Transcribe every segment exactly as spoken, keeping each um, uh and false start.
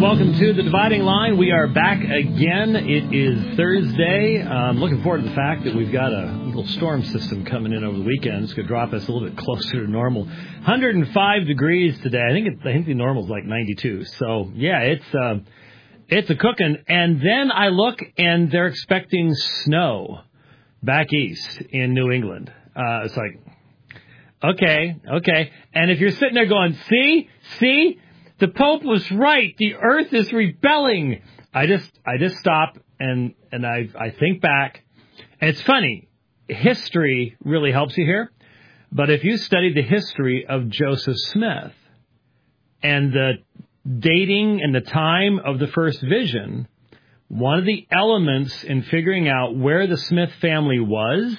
welcome to The Dividing Line. We are back again. It is Thursday. I'm looking forward to the fact that we've got a little storm system coming in over the weekend. It's going to drop us a little bit closer to normal. one hundred five degrees today. I think it, I think the normal is like ninety-two. So, yeah, it's uh, it's a cooking. And then I look, and they're expecting snow back east in New England. Uh, it's like, okay, okay. And if you're sitting there going, see, see, the Pope was right. The earth is rebelling. I just I just stop and, and I I think back. And it's funny. History really helps you here. But if you study the history of Joseph Smith and the dating and the time of the first vision, one of the elements in figuring out where the Smith family was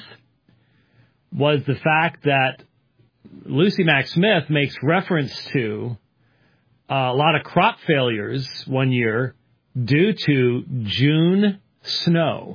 was the fact that Lucy Mack Smith makes reference to Uh, a lot of crop failures one year due to June snow.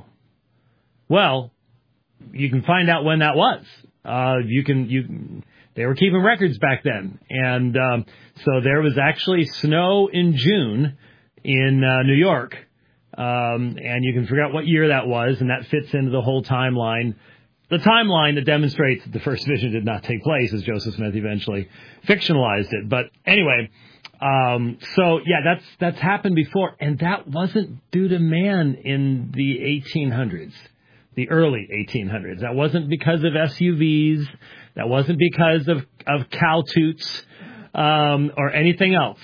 Well, you can find out when that was. Uh, you can, you, they were keeping records back then. And, um, so there was actually snow in June in, uh, New York. Um, and you can figure out what year that was, and that fits into the whole timeline. The timeline that demonstrates that the first vision did not take place, as Joseph Smith eventually fictionalized it. But anyway, Um, so yeah, that's, that's happened before, and that wasn't due to man in the eighteen hundreds, the early eighteen hundreds. That wasn't because of S U Vs. That wasn't because of, of cow toots, um, or anything else.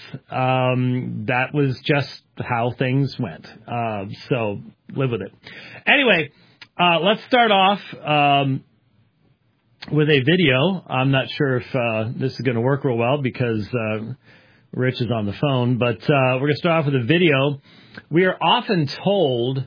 Um, that was just how things went. Uh, so live with it. Anyway, uh, let's start off, um, with a video. I'm not sure if, uh, this is going to work real well because, uh, Rich is on the phone, but uh, we're going to start off with a video. We are often told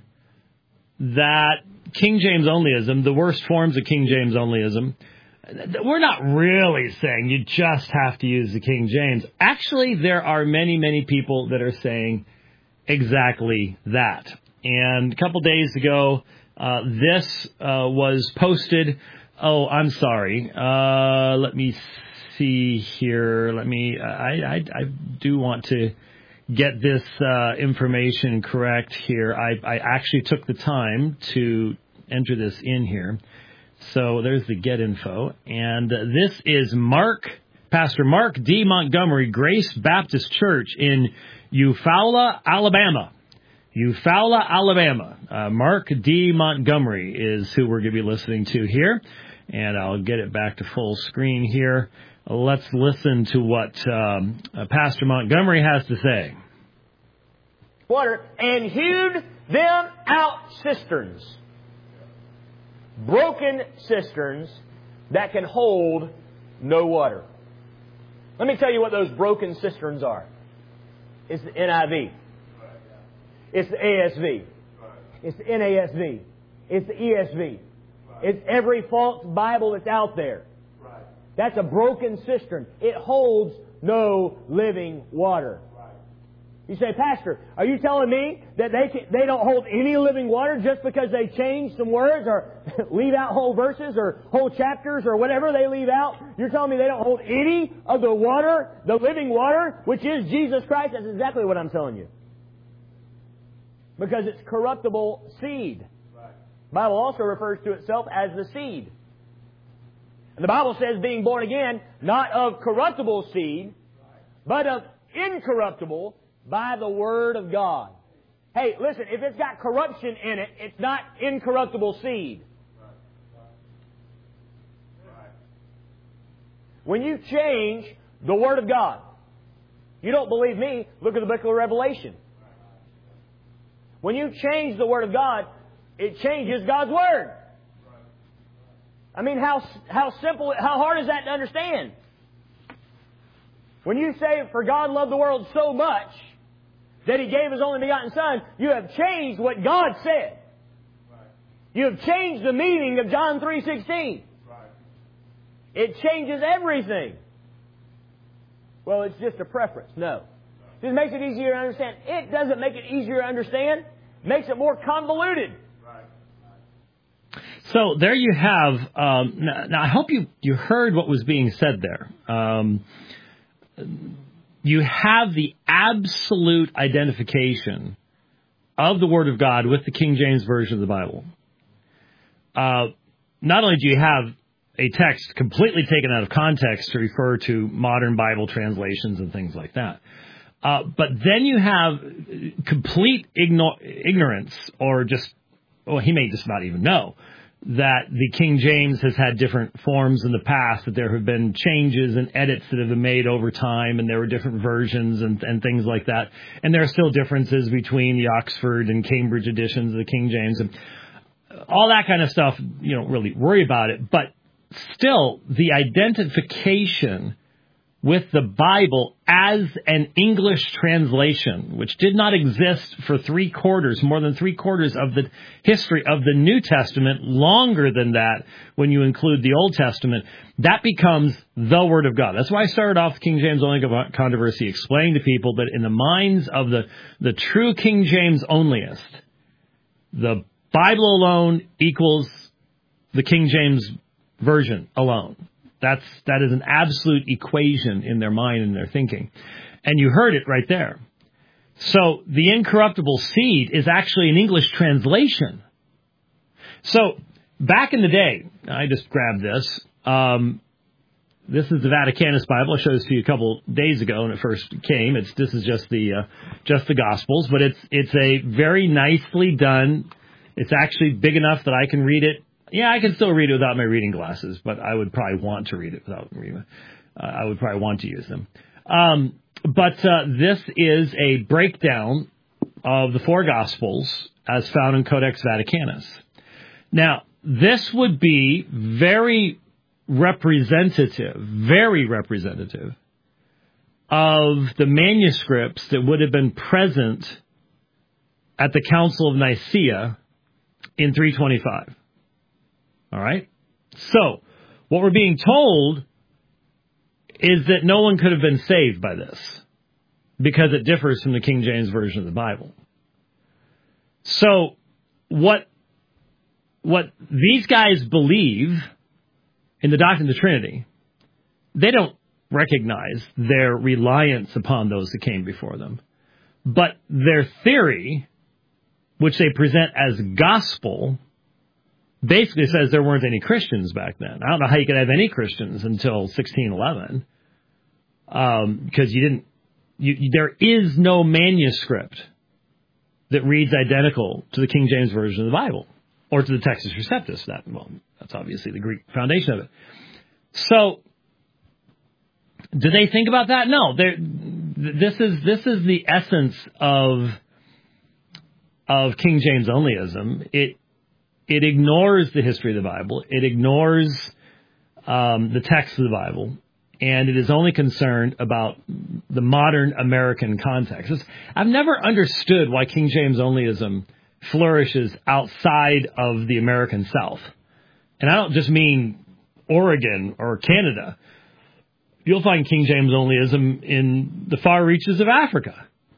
that King James onlyism, the worst forms of King James onlyism, we're not really saying you just have to use the King James. Actually, there are many, many people that are saying exactly that. And a couple days ago, uh, this uh, was posted. Oh, I'm sorry. Uh, let me see. See here, let me, I, I, I do want to get this uh, information correct here. I, I actually took the time to enter this in here. So there's the get info. And this is Mark, Pastor Mark D. Montgomery, Grace Baptist Church in Eufaula, Alabama. Eufaula, Alabama. Uh, Mark D. Montgomery is who we're going to be listening to here. And I'll get it back to full screen here. Let's listen to what um, uh, Pastor Montgomery has to say. Water, and hewed them out cisterns, broken cisterns that can hold no water. Let me tell you what those broken cisterns are. It's the N I V. It's the A S V. It's the N A S V. It's the E S V. It's every false Bible that's out there. That's a broken cistern. It holds no living water. You say, Pastor, are you telling me that they can, they don't hold any living water just because they change some words or leave out whole verses or whole chapters or whatever they leave out? You're telling me they don't hold any of the water, the living water, which is Jesus Christ? That's exactly what I'm telling you. Because it's corruptible seed. The Bible also refers to itself as the seed. And the Bible says being born again, not of corruptible seed, but of incorruptible by the Word of God. Hey, listen, if it's got corruption in it, it's not incorruptible seed. When you change the Word of God, you don't believe me, look at the book of Revelation. When you change the Word of God, it changes God's Word. I mean, how how simple, how hard is that to understand? When you say, for God loved the world so much that He gave His only begotten Son, you have changed what God said. You have changed the meaning of John three sixteen. It changes everything. Well, it's just a preference. No. It just makes it easier to understand. It doesn't make it easier to understand. It makes it more convoluted. So there you have, um, now, now I hope you, you heard what was being said there. Um, you have the absolute identification of the Word of God with the King James Version of the Bible. Uh, not only do you have a text completely taken out of context to refer to modern Bible translations and things like that, uh, but then you have complete igno- ignorance, or just, well, he may just not even know that the King James has had different forms in the past, that there have been changes and edits that have been made over time, and there were different versions and, and things like that. And there are still differences between the Oxford and Cambridge editions of the King James, and all that kind of stuff. You don't really worry about it, but still, the identification with the Bible as an English translation, which did not exist for three quarters, more than three quarters of the history of the New Testament, longer than that when you include the Old Testament, that becomes the Word of God. That's why I started off the King James only controversy, explaining to people that in the minds of the, the true King James onlyist, the Bible alone equals the King James Version alone. That's, that is an absolute equation in their mind and their thinking. And you heard it right there. So the incorruptible seed is actually an English translation. So back in the day, I just grabbed this. Um, this is the Vaticanus Bible. I showed this to you a couple days ago when it first came. It's, this is just the, uh, just the Gospels, but it's, it's a very nicely done. It's actually big enough that I can read it. Yeah, I can still read it without my reading glasses, but I would probably want to read it without reading. Uh, I would probably want to use them. Um, but uh, this is a breakdown of the four Gospels as found in Codex Vaticanus. Now, this would be very representative, very representative of the manuscripts that would have been present at the Council of Nicaea in three twenty-five. All right? So, what we're being told is that no one could have been saved by this because it differs from the King James Version of the Bible. So, what, what these guys believe in the doctrine of the Trinity, they don't recognize their reliance upon those that came before them. But their theory, which they present as gospel, basically says there weren't any Christians back then. I don't know how you could have any Christians until sixteen eleven, um, because you didn't. You, you, there is no manuscript that reads identical to the King James Version of the Bible or to the Textus Receptus. That well, that's obviously the Greek foundation of it. So, do they think about that? No. This is this is the essence of of King James onlyism. It It ignores the history of the Bible. It ignores um, the text of the Bible. And it is only concerned about the modern American context. It's, I've never understood why King James onlyism flourishes outside of the American South. And I don't just mean Oregon or Canada. You'll find King James onlyism in the far reaches of Africa.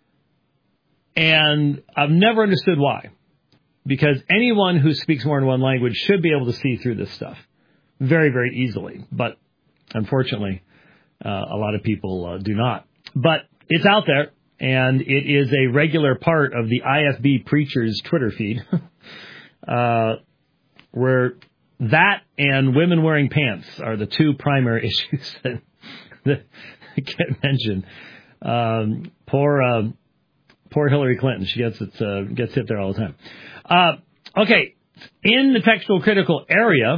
And I've never understood why. Because anyone who speaks more than one language should be able to see through this stuff very, very easily. But unfortunately, uh, a lot of people uh, do not. But it's out there, and it is a regular part of the I F B Preachers Twitter feed, uh, where that and women wearing pants are the two primary issues that, that get mentioned. Um, poor, uh, poor Hillary Clinton. She gets it, uh, gets hit there all the time. Uh, okay, in the textual critical area,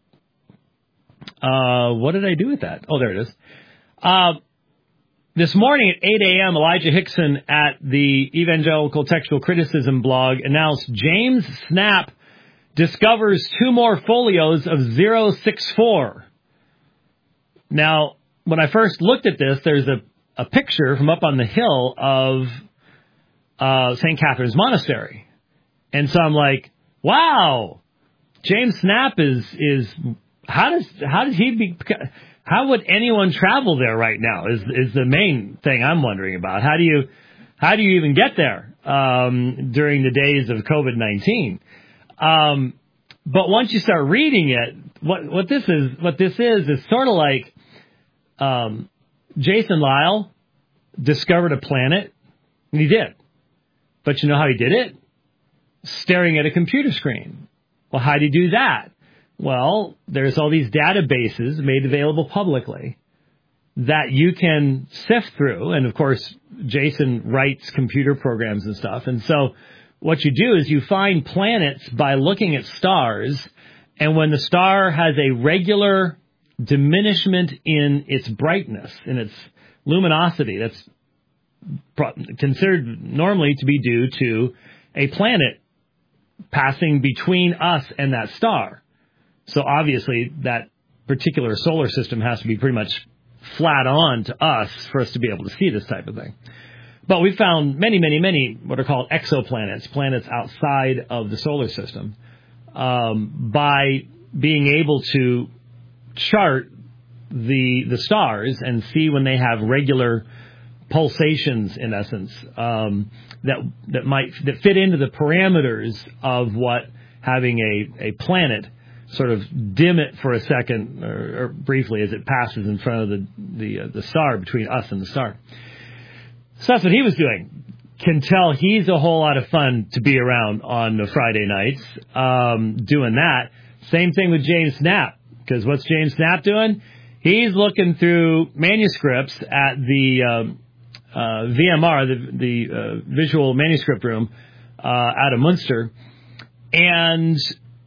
uh, what did I do with that? Oh, there it is. Uh, this morning at eight a.m., Elijah Hickson at the Evangelical Textual Criticism blog announced James Snap discovers two more folios of zero six four. Now, when I first looked at this, there's a, a picture from up on the hill of uh, Saint Catherine's Monastery. And so I'm like, wow, James Snap is, is, how does, how does he be, how would anyone travel there right now is, is the main thing I'm wondering about. How do you, how do you even get there, um, during the days of COVID nineteen? Um, but once you start reading it, what, what this is, what this is, is sort of like, um, Jason Lyle discovered a planet, and he did. But you know how he did it? Staring at a computer screen. Well, how did he do that? Well, there's all these databases made available publicly that you can sift through. And, of course, Jason writes computer programs and stuff. And so what you do is you find planets by looking at stars. And when the star has a regular diminishment in its brightness, in its luminosity, that's considered normally to be due to a planet passing between us and that star. So obviously that particular solar system has to be pretty much flat on to us for us to be able to see this type of thing. But we found many, many, many what are called exoplanets, planets outside of the solar system, um, by being able to chart the the stars and see when they have regular pulsations, in essence, um, that that might that fit into the parameters of what having a, a planet sort of dim it for a second or, or briefly as it passes in front of the the, uh, the star, between us and the star. So that's what he was doing. Can tell he's a whole lot of fun to be around on the Friday nights, um, doing that. Same thing with James Knapp, because what's James Knapp doing? He's looking through manuscripts at the um, uh, V M R, the, the uh, Visual Manuscript Room, uh, out of Munster, and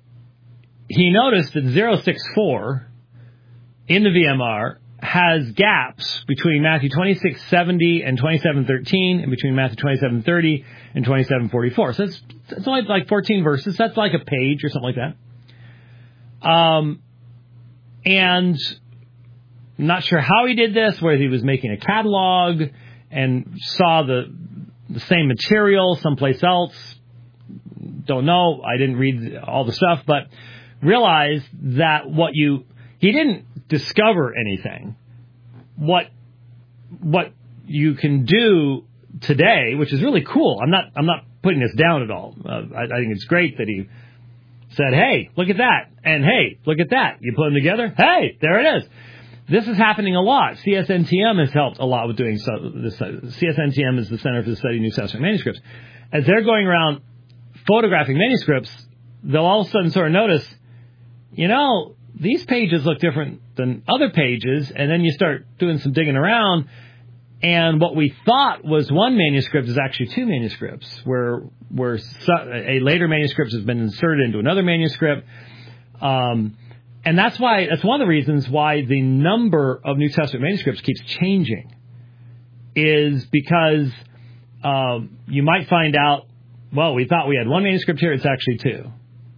he noticed that zero six four in the V M R has gaps between Matthew twenty-six seventy and twenty-seven thirteen, and between Matthew twenty-seven thirty and twenty-seven forty-four. So it's, it's only like fourteen verses. That's like a page or something like that. Um, and I'm not sure how he did this, whether he was making a catalog and saw the the same material someplace else. Don't know. I didn't read all the stuff, but realized that what you he didn't discover anything. What what you can do today, which is really cool. I'm not I'm not putting this down at all. Uh, I, I think it's great that he said, "Hey, look at that," and "Hey, look at that." You put them together. Hey, there it is. This is happening a lot. C S N T M has helped a lot with doing so. This, C S N T M is the Center for the Study of New Testament Manuscripts. As they're going around photographing manuscripts, they'll all of a sudden sort of notice, you know, these pages look different than other pages, and then you start doing some digging around, and what we thought was one manuscript is actually two manuscripts, where where a later manuscript has been inserted into another manuscript. Um, and that's why that's one of the reasons why the number of New Testament manuscripts keeps changing, is because um, you might find out, well, we thought we had one manuscript here, it's actually two.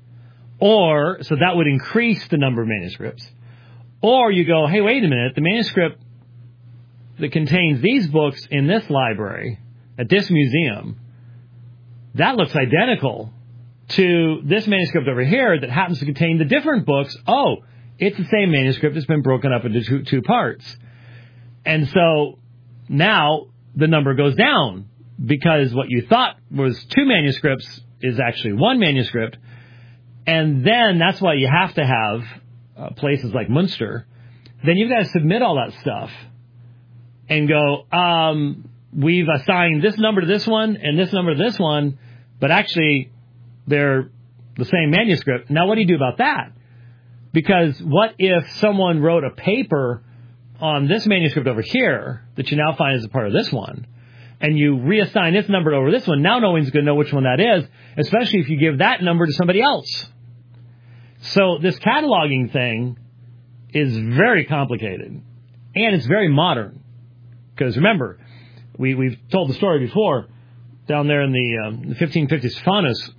Or, so that would increase the number of manuscripts. Or you go, hey, wait a minute, the manuscript that contains these books in this library, at this museum, that looks identical to this manuscript over here that happens to contain the different books. Oh, it's the same manuscript. It's been broken up into two, two parts. And so now the number goes down, because what you thought was two manuscripts is actually one manuscript. And then that's why you have to have uh, places like Munster. Then you've got to submit all that stuff and go, um, we've assigned this number to this one and this number to this one, but actually they're the same manuscript. Now, what do you do about that? Because what if someone wrote a paper on this manuscript over here that you now find is a part of this one, and you reassign this number over this one? Now no one's going to know which one that is, especially if you give that number to somebody else. So this cataloging thing is very complicated, and it's very modern. Because remember, we, we've told the story before, down there in the, um, the fifteen fifty Stephanus,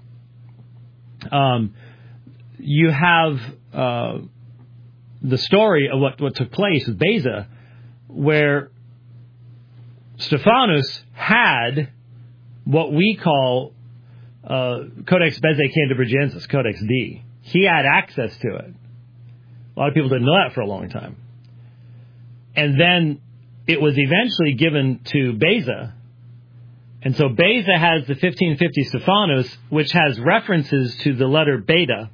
um, you have uh, the story of what, what took place with Beza, where Stephanus had what we call uh, Codex Bezae Cantabrigiensis, Codex D. He had access to it. A lot of people didn't know that for a long time. And then it was eventually given to Beza. And so Beza has the fifteen fifty Stephanus, which has references to the letter beta,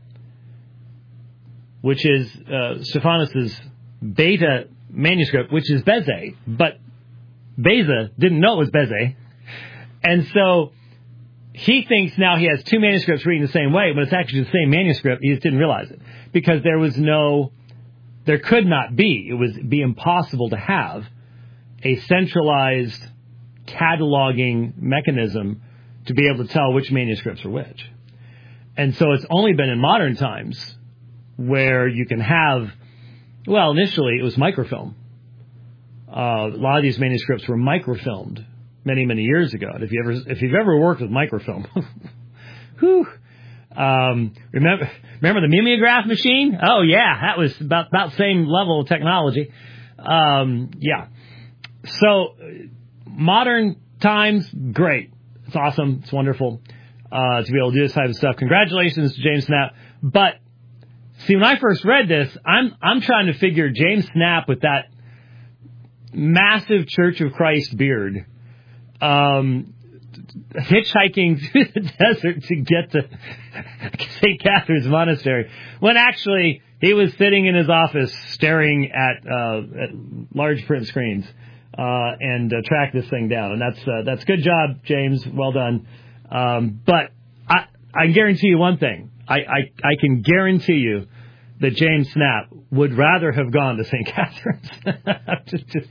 which is uh, Stephanus's beta manuscript, which is Bezae. But Beza didn't know it was Beze. And so he thinks now he has two manuscripts reading the same way, but it's actually the same manuscript. He just didn't realize it. Because there was no, there could not be, it would be impossible to have a centralized cataloging mechanism to be able to tell which manuscripts are which. And so it's only been in modern times where you can have, well, initially it was microfilm. Uh, a lot of these manuscripts were microfilmed many, many years ago. And if you ever, if you've ever worked with microfilm, whew, um, remember, remember the mimeograph machine? Oh yeah, that was about, about the same level of technology. Um, yeah. So modern times, great. It's awesome. It's wonderful, uh, to be able to do this type of stuff. Congratulations to James Snap. But see, when I first read this, I'm, I'm trying to figure James Snap with that massive Church of Christ beard, um, hitchhiking through the desert to get to Saint Catherine's Monastery, when actually he was sitting in his office staring at, uh, at large print screens, uh, and uh, track this thing down. And that's, uh, that's good job, James. Well done. Um, but I, I guarantee you one thing. I, I, I can guarantee you that James Snap would rather have gone to Saint Catherine's. just, just,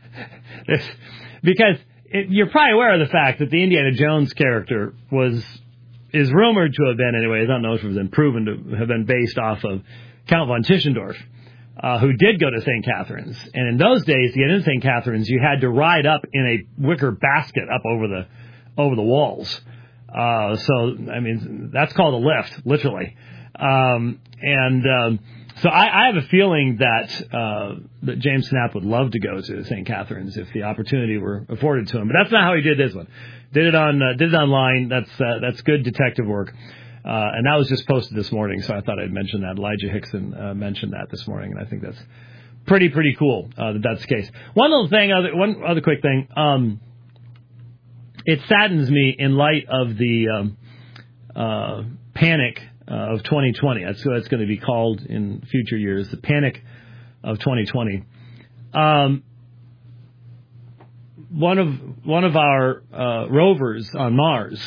because it, you're probably aware of the fact that the Indiana Jones character was, is rumored to have been, anyways, I don't know if it was been proven to have been based off of Count von Tischendorf, uh, who did go to Saint Catherine's. And in those days, to get into Saint Catherine's, you had to ride up in a wicker basket up over the, over the walls. Uh, so, I mean, that's called a lift, literally. Um, and, um, so I, I have a feeling that, uh, that James Snap would love to go to Saint Catherine's if the opportunity were afforded to him. But that's not how he did this one. Did it on, uh, did it online. That's, uh, that's good detective work. Uh, and that was just posted this morning, so I thought I'd mention that. Elijah Hickson, uh, mentioned that this morning, and I think that's pretty, pretty cool, uh, that that's the case. One little thing, other, one other quick thing, um, it saddens me in light of the, um, uh, panic Uh, of twenty twenty. That's what it's going to be called in future years, the panic of twenty twenty. Um, one of one of our uh, rovers on Mars,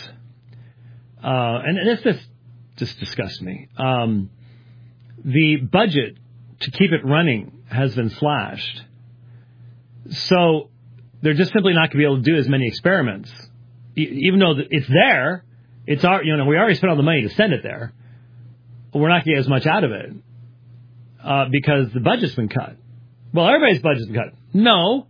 uh, and this just just disgusts me. Um, the budget to keep it running has been slashed, so they're just simply not going to be able to do as many experiments, e- even though it's there. It's our, you know, we already spent all the money to send it there. We're not going to get as much out of it uh, because the budget's been cut. Well, everybody's budget's been cut. No.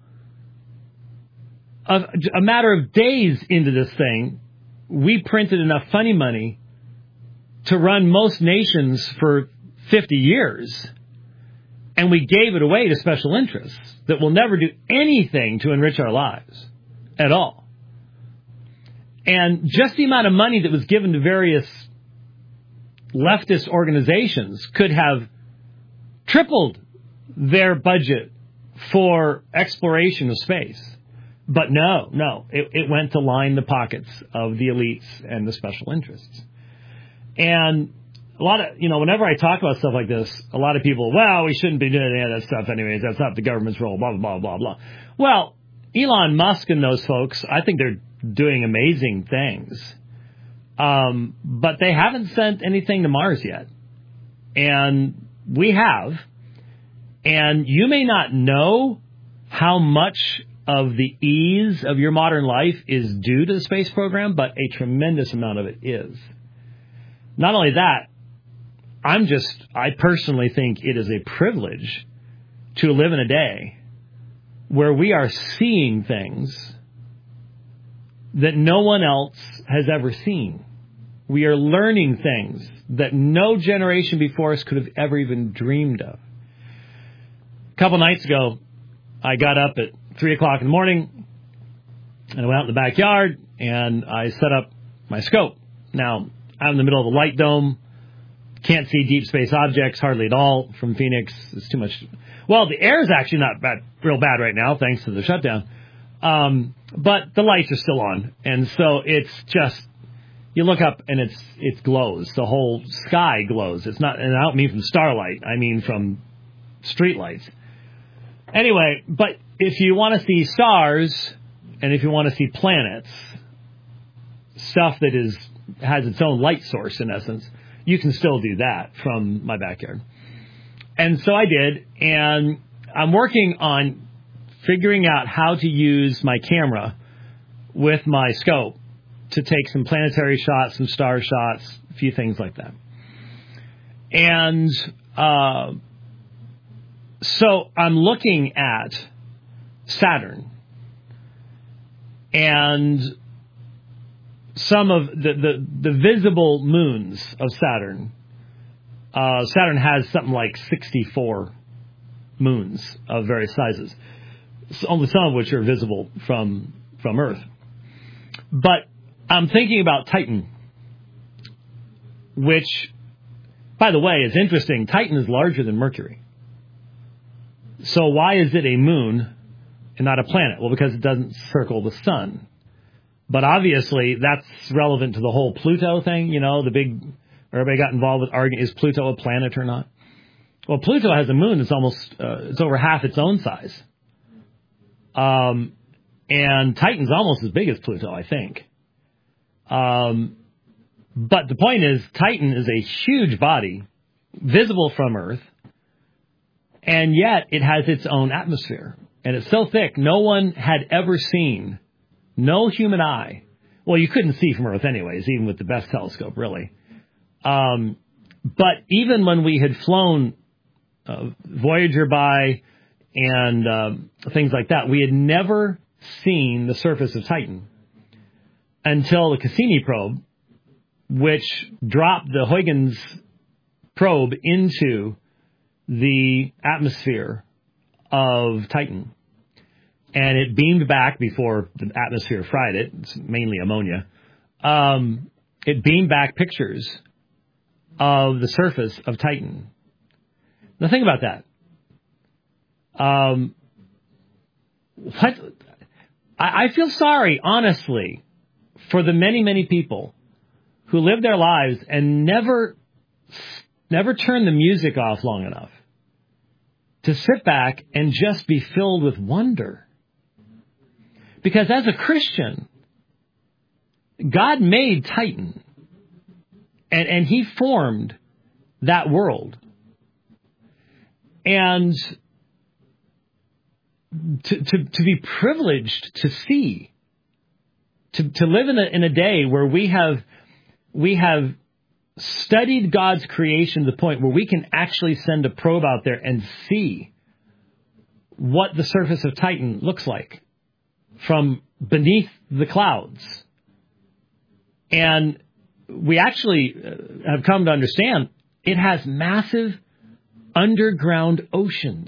A, a matter of days into this thing, we printed enough funny money to run most nations for fifty years, and we gave it away to special interests that will never do anything to enrich our lives at all. And just the amount of money that was given to various leftist organizations could have tripled their budget for exploration of space. But no, no, it, it went to line the pockets of the elites and the special interests. And a lot of, you know, whenever I talk about stuff like this, a lot of people, well, we shouldn't be doing any of that stuff anyways. That's not the government's role, blah, blah, blah, blah, blah. Well, Elon Musk and those folks, I think they're doing amazing things. Um, but they haven't sent anything to Mars yet. And we have. And you may not know how much of the ease of your modern life is due to the space program, but a tremendous amount of it is. Not only that, I'm just, I personally think it is a privilege to live in a day where we are seeing things that no one else has ever seen. We are learning things that no generation before us could have ever even dreamed of. A couple nights ago, I got up at three o'clock in the morning, and I went out in the backyard, and I set up my scope. Now, I'm in the middle of a light dome, can't see deep space objects hardly at all from Phoenix. It's too much. Well, the air is actually not bad, real bad right now, thanks to the shutdown. Um, but the lights are still on, and so it's just, you look up and it's it glows. The whole sky glows. It's not, and I don't mean from starlight. I mean from street lights. Anyway, but if you want to see stars and if you want to see planets, stuff that is has its own light source in essence, you can still do that from my backyard. And so I did, and I'm working on figuring out how to use my camera with my scope to take some planetary shots, some star shots, a few things like that. And uh, so I'm looking at Saturn and some of the, the, the visible moons of Saturn. Uh, Saturn has something like sixty-four moons of various sizes, only some of which are visible from from Earth. But I'm thinking about Titan, which, by the way, is interesting. Titan is larger than Mercury. So why is it a moon and not a planet? Well, because it doesn't circle the sun. But obviously, that's relevant to the whole Pluto thing. You know, the big, everybody got involved with arguing, is Pluto a planet or not? Well, Pluto has a moon that's almost, uh, it's over half its own size. Um, and Titan's almost as big as Pluto, I think. Um, but the point is, Titan is a huge body, visible from Earth, and yet it has its own atmosphere. And it's so thick, no one had ever seen, no human eye. Well, you couldn't see from Earth anyways, even with the best telescope, really. Um, but even when we had flown uh, Voyager by and uh, things like that, we had never seen the surface of Titan until the Cassini probe, which dropped the Huygens probe into the atmosphere of Titan. And it beamed back before the atmosphere fried it. It's mainly ammonia. Um, it beamed back pictures of the surface of Titan. Now think about that. Um, what? I, I feel sorry, honestly, for the many, many people who live their lives and never, never turn the music off long enough to sit back and just be filled with wonder. Because as a Christian, God made Titan, and, and He formed that world. And to, to, to be privileged to see, to, to live in a, in a day where we have, we have studied God's creation to the point where we can actually send a probe out there and see what the surface of Titan looks like from beneath the clouds. And we actually have come to understand it has massive underground oceans.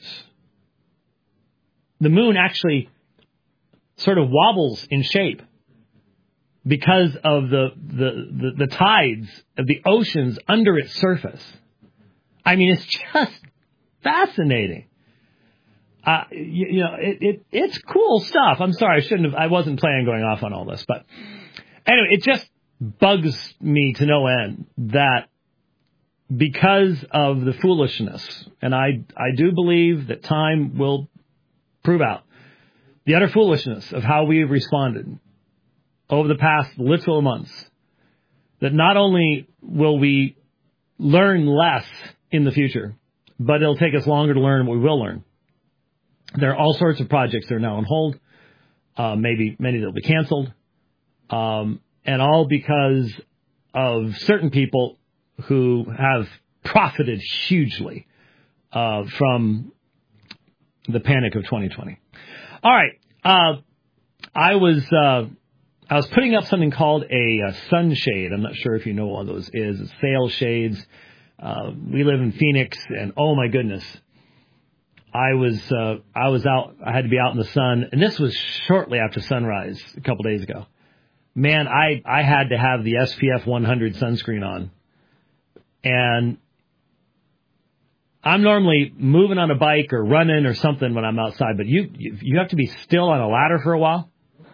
The moon actually sort of wobbles in shape because of the, the, the, the tides of the oceans under its surface. I mean, it's just fascinating. Uh, you, you know, it, it, it's cool stuff. I'm sorry, I shouldn't have, I wasn't planning going off on all this, but anyway, it just bugs me to no end that because of the foolishness, and I, I do believe that time will prove out the utter foolishness of how we have responded over the past literal months, that not only will we learn less in the future, but it'll take us longer to learn what we will learn. There are all sorts of projects that are now on hold, uh, maybe many that will be canceled, um, and all because of certain people who have profited hugely uh, from the panic of twenty twenty. All right, uh, I was uh, I was putting up something called a, a sunshade. I'm not sure if you know what those is. It's sail shades. Uh, we live in Phoenix, and oh my goodness. I was uh, I was out. I had to be out in the sun, and this was shortly after sunrise a couple days ago. Man, I, I had to have the S P F one hundred sunscreen on, and I'm normally moving on a bike or running or something when I'm outside. But you you, you have to be still on a ladder for a while.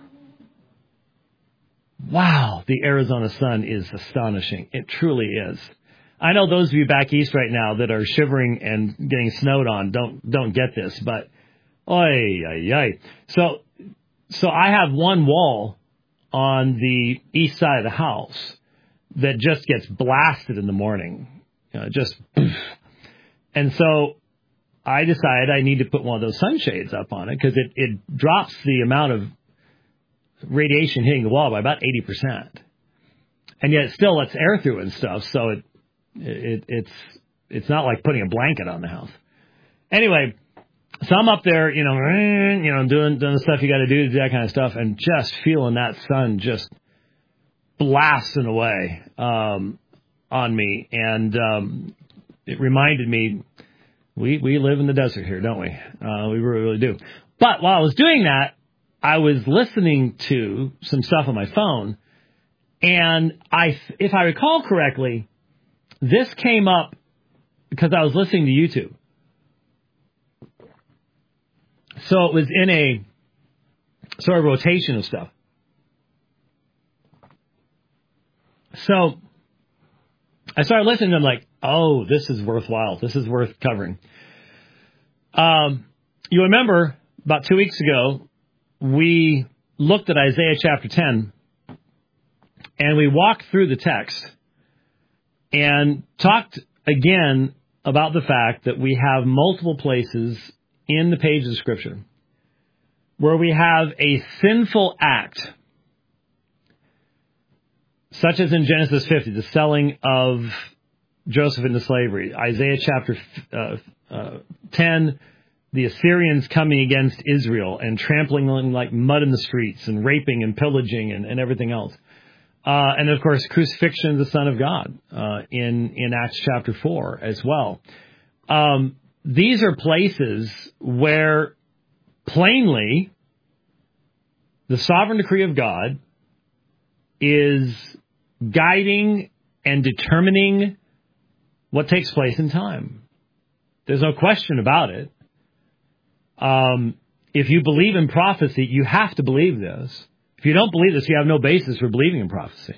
Wow, the Arizona sun is astonishing. It truly is. I know those of you back east right now that are shivering and getting snowed on don't don't get this, but Oy, oy, oy. So, so I have one wall on the east side of the house that just gets blasted in the morning. You know, just, and so I decided I need to put one of those sunshades up on it because it, it drops the amount of radiation hitting the wall by about eighty percent. And yet it still lets air through and stuff, so it, it it's it's not like putting a blanket on the house. Anyway, so I'm up there, you know, you know, doing doing the stuff you got to do to do that kind of stuff, and just feeling that sun just blasting away um, on me, and um, it reminded me we we live in the desert here, don't we? Uh, we really, really do. But while I was doing that, I was listening to some stuff on my phone, and I, if I recall correctly, this came up because I was listening to YouTube. So it was in a sort of rotation of stuff. So I started listening, and I'm like, oh, this is worthwhile. This is worth covering. Um, you remember about two weeks ago, we looked at Isaiah chapter ten, and we walked through the text and talked again about the fact that we have multiple places in the pages of Scripture where we have a sinful act, such as in Genesis fifty, the selling of Joseph into slavery. Isaiah chapter uh, uh, ten, the Assyrians coming against Israel and trampling on like mud in the streets and raping and pillaging and, and everything else. Uh, and, of course, crucifixion of the Son of God uh, in, in Acts chapter four as well. Um, these are places where plainly the sovereign decree of God is guiding and determining what takes place in time. There's no question about it. Um, if you believe in prophecy, you have to believe this. If you don't believe this, you have no basis for believing in prophecy.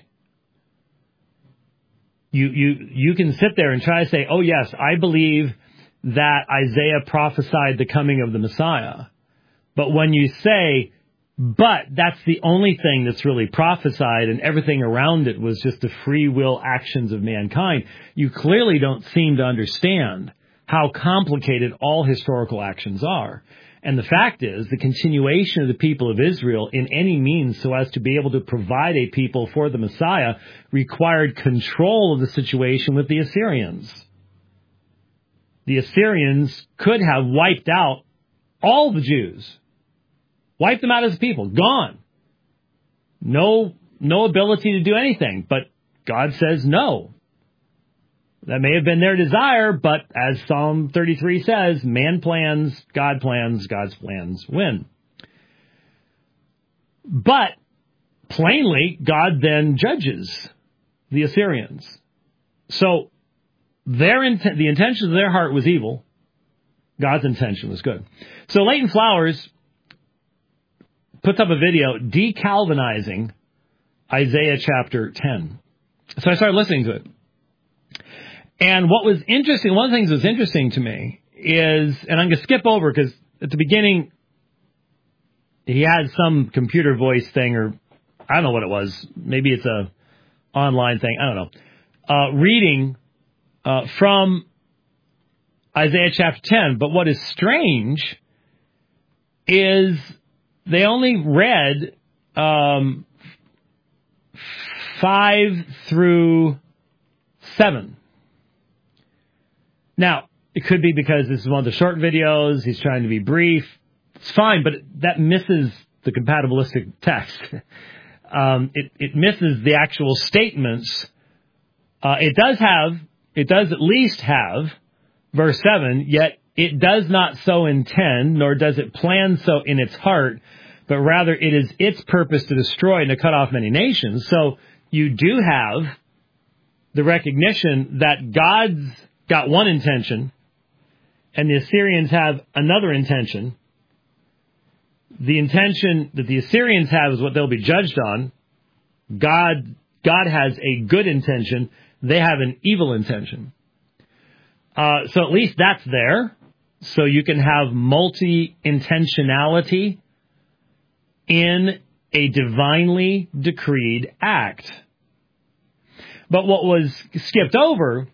You you you can sit there and try to say, oh, yes, I believe that Isaiah prophesied the coming of the Messiah. But when you say, but that's the only thing that's really prophesied and everything around it was just the free will actions of mankind, you clearly don't seem to understand how complicated all historical actions are. And the fact is, the continuation of the people of Israel in any means so as to be able to provide a people for the Messiah required control of the situation with the Assyrians. The Assyrians could have wiped out all the Jews. Wiped them out as a people. Gone. No, no ability to do anything. But God says no. That may have been their desire, but as Psalm thirty-three says, man plans, God plans, God's plans win. But plainly, God then judges the Assyrians. So their int- the intention of their heart was evil. God's intention was good. So Leighton Flowers puts up a video decalvinizing Isaiah chapter ten. So I started listening to it. And what was interesting, one of the things that was interesting to me is, and I'm going to skip over because at the beginning he had some computer voice thing, or I don't know what it was. Maybe it's a online thing. I don't know. Uh, reading uh, from Isaiah chapter ten. But what is strange is they only read um, five through seven. Now, it could be because this is one of the short videos. He's trying to be brief. It's fine, but that misses the compatibilistic text. um, it, it misses the actual statements. Uh, it does have, it does at least have verse seven, yet it does not so intend, nor does it plan so in its heart, but rather it is its purpose to destroy and to cut off many nations. So you do have the recognition that God's got one intention, and the Assyrians have another intention. The intention that the Assyrians have is what they'll be judged on. God, God has a good intention. They have an evil intention. Uh, so at least that's there. so you can have multi-intentionality in a divinely decreed act. But what was skipped over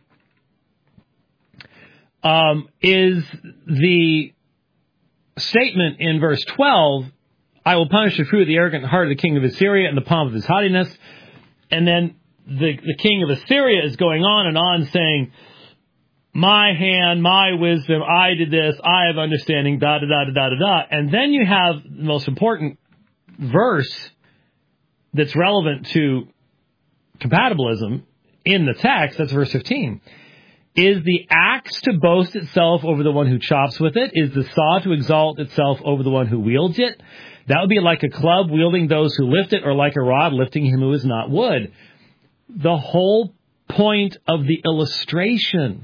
um, is the statement in verse twelve, I will punish the fruit of the arrogant heart of the king of Assyria and the pomp of his haughtiness. And then the, the king of Assyria is going on and on saying, my hand, my wisdom, I did this, I have understanding, da da da da da da da. And then you have the most important verse that's relevant to compatibilism in the text, that's verse fifteen. Is the axe to boast itself over the one who chops with it? Is the saw to exalt itself over the one who wields it? That would be like a club wielding those who lift it, or like a rod lifting him who is not wood. The whole point of the illustration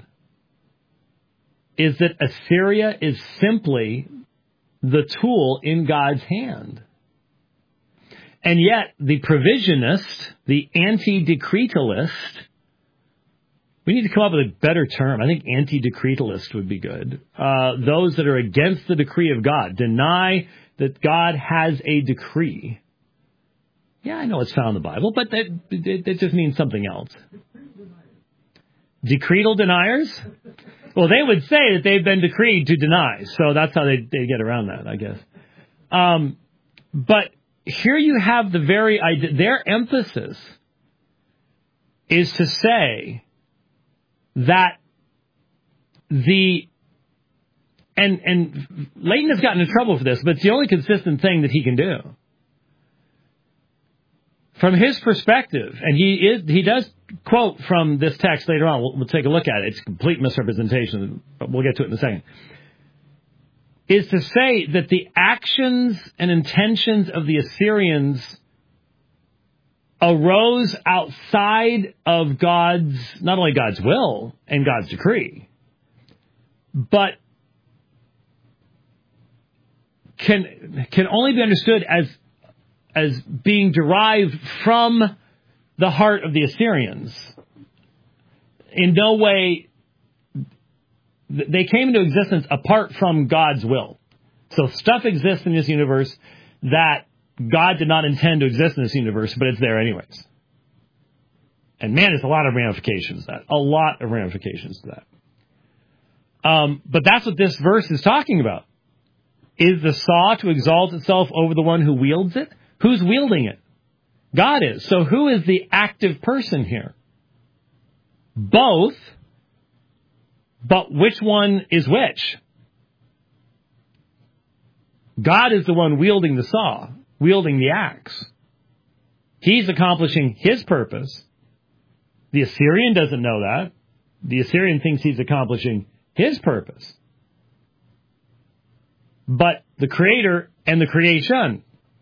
is that Assyria is simply the tool in God's hand. And yet, the provisionist, the anti-decretalist, we need to come up with a better term. I think anti-decretalist would be good. Uh, those that are against the decree of God, deny that God has a decree. Yeah, I know it's found in the Bible, but that, it, it just means something else. Decretal deniers? Well, they would say that they've been decreed to deny, so that's how they, they get around that, I guess. Um, but here you have the very idea, their emphasis is to say that the, and, and Leighton has gotten in trouble for this, but it's the only consistent thing that he can do. From his perspective, and he is, he does quote from this text later on, we'll, we'll take a look at it, it's a complete misrepresentation, but we'll get to it in a second, is to say that the actions and intentions of the Assyrians arose outside of God's, not only God's will and God's decree, but can can only be understood as as being derived from the heart of the Assyrians. In no way, they came into existence apart from God's will. So stuff exists in this universe that God did not intend to exist in this universe, but it's there anyways. And man, there's a lot of ramifications to that. A lot of ramifications to that. Um, but that's what this verse is talking about. Is the saw to exalt itself over the one who wields it? Who's wielding it? God is. So who is the active person here? Both. But which one is which? God is the one wielding the saw, wielding the axe. He's accomplishing his purpose. The Assyrian doesn't know that. The Assyrian thinks he's accomplishing his purpose. But the Creator and the creation,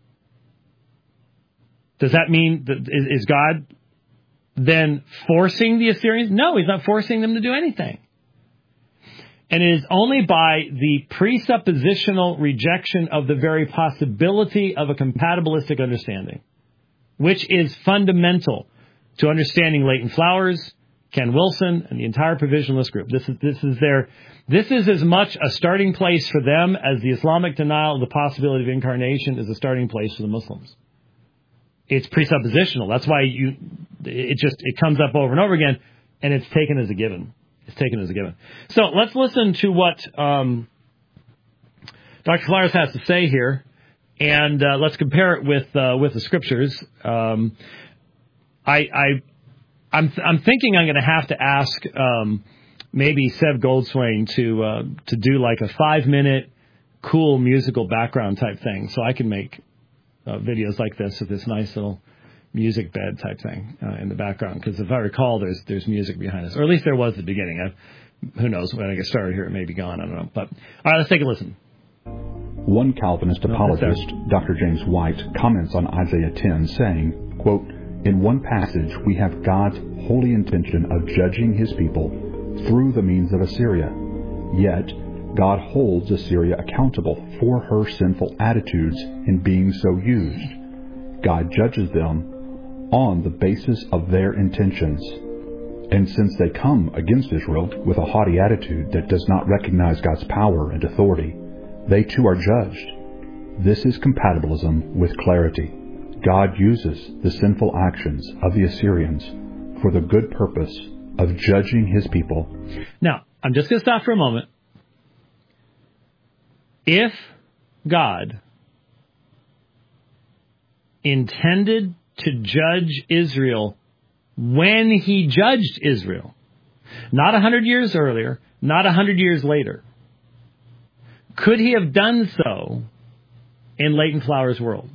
does that mean that is God then forcing the Assyrians? No, he's not forcing them to do anything. And it is only by the presuppositional rejection of the very possibility of a compatibilistic understanding, which is fundamental to understanding Leighton Flowers, Ken Wilson, and the entire provisionalist group. This is this is their this is as much a starting place for them as the Islamic denial of the possibility of incarnation is a starting place for the Muslims. It's presuppositional. That's why you it just it comes up over and over again, and it's taken as a given. It's taken as a given. So let's listen to what um, Doctor Flowers has to say here, and uh, let's compare it with uh, with the scriptures. Um, I, I, I'm I'm thinking I'm going to have to ask um, maybe Seb Goldswain to uh, to do like a five minute cool musical background type thing, so I can make uh, videos like this with this nice little music bed type thing uh, in the background, because if I recall, there's there's music behind us, or at least there was at the beginning. I've, who knows, when I get started here, it may be gone. I don't know. But all right, let's take a listen. One Calvinist apologist, Doctor James White, comments on Isaiah ten, saying, quote, "In one passage, we have God's holy intention of judging his people through the means of Assyria. Yet, God holds Assyria accountable for her sinful attitudes in being so used. God judges them on the basis of their intentions." And since they come against Israel with a haughty attitude that does not recognize God's power and authority, they too are judged. This is compatibilism with clarity. God uses the sinful actions of the Assyrians for the good purpose of judging His people. Now, I'm just going to stop for a moment. If God intended to judge Israel when He judged Israel, not a hundred years earlier, not a hundred years later, could He have done so in Leighton Flowers' world?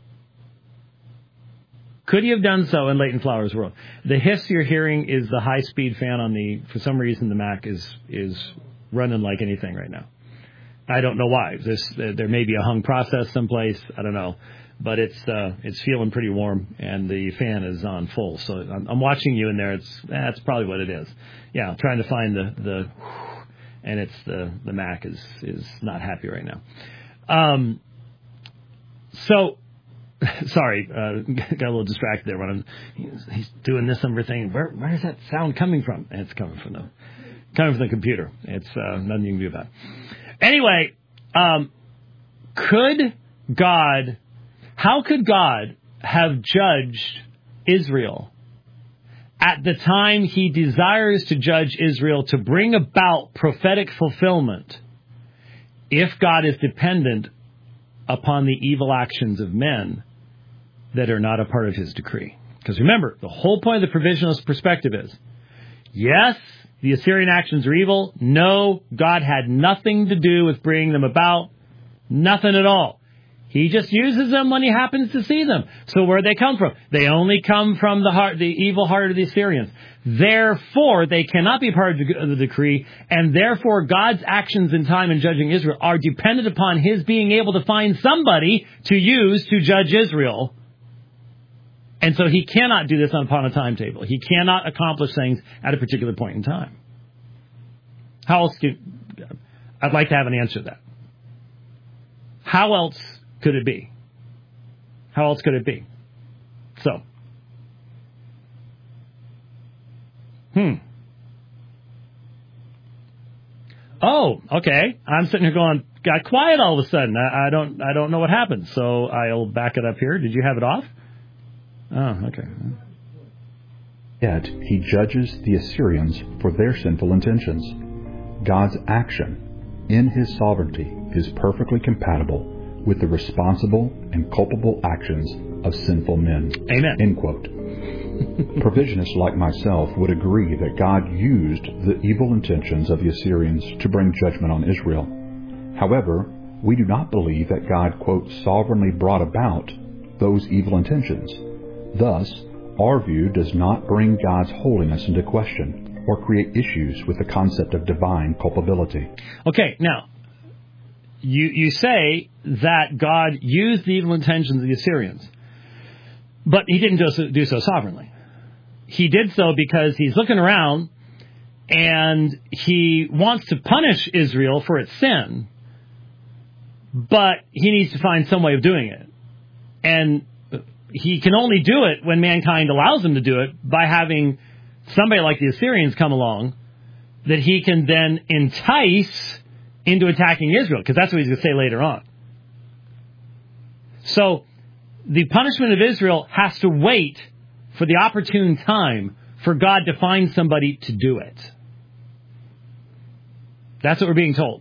Could He have done so in Leighton Flowers' world? The hiss you're hearing is the high-speed fan on the, for some reason the Mac is is running like anything right now. I don't know why. This, there may be a hung process someplace. I don't know. But it's uh, it's feeling pretty warm, and the fan is on full. So I'm, I'm watching you in there. It's that's probably what it is. Yeah, I'm trying to find the, the and it's the, the Mac is, is not happy right now. Um. So, sorry, uh, got a little distracted there when I'm, he's, he's doing this number thing. Where where is that sound coming from? And it's coming from the coming from the computer. It's uh, nothing you can do about it. Anyway, um, could God? How could God have judged Israel at the time He desires to judge Israel to bring about prophetic fulfillment if God is dependent upon the evil actions of men that are not a part of His decree? Because remember, the whole point of the provisionalist perspective is, yes, the Assyrian actions are evil. No, God had nothing to do with bringing them about. Nothing at all. He just uses them when He happens to see them. So where do they come from? They only come from the heart, the evil heart of the Assyrians. Therefore, they cannot be part of the decree, and therefore God's actions in time in judging Israel are dependent upon His being able to find somebody to use to judge Israel. And so He cannot do this upon a timetable. He cannot accomplish things at a particular point in time. How else could... I'd like to have an answer to that. How else could it be? How else could it be? So, hmm. Oh, okay. I'm sitting here going, got quiet all of a sudden. I, I don't, I don't know what happened. So I'll back it up here. Did you have it off? Oh, okay. Yet He judges the Assyrians for their sinful intentions. God's action in His sovereignty is perfectly compatible with the responsible and culpable actions of sinful men. Amen. End quote. Provisionists like myself would agree that God used the evil intentions of the Assyrians to bring judgment on Israel. However, we do not believe that God, quote, sovereignly brought about those evil intentions. Thus, our view does not bring God's holiness into question or create issues with the concept of divine culpability. Okay, now, You you say that God used the evil intentions of the Assyrians, but He didn't do so, do so sovereignly. He did so because He's looking around and He wants to punish Israel for its sin, but He needs to find some way of doing it. And He can only do it when mankind allows Him to do it by having somebody like the Assyrians come along that He can then entice into attacking Israel, because that's what He's going to say later on. So, the punishment of Israel has to wait for the opportune time for God to find somebody to do it. That's what we're being told.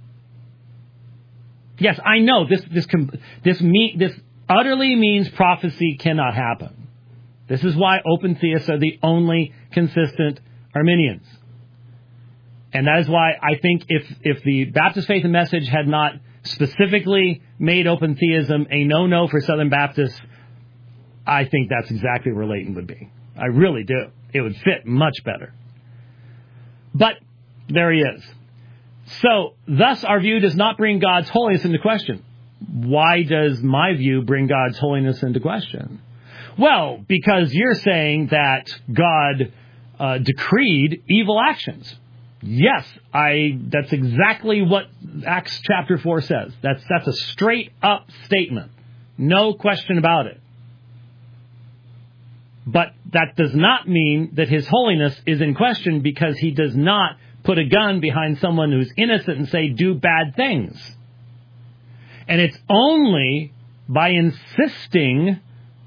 Yes, I know this this this me, this utterly means prophecy cannot happen. This is why open theists are the only consistent Arminians. And that is why I think if, if the Baptist Faith and Message had not specifically made open theism a no-no for Southern Baptists, I think that's exactly where Leighton would be. I really do. It would fit much better. But there he is. So, thus our view does not bring God's holiness into question. Why does my view bring God's holiness into question? Well, because you're saying that God uh, decreed evil actions. Yes, I. That's exactly what Acts chapter four says. That's that's a straight up statement. No question about it. But that does not mean that his holiness is in question, because he does not put a gun behind someone who's innocent and say, do bad things. And it's only by insisting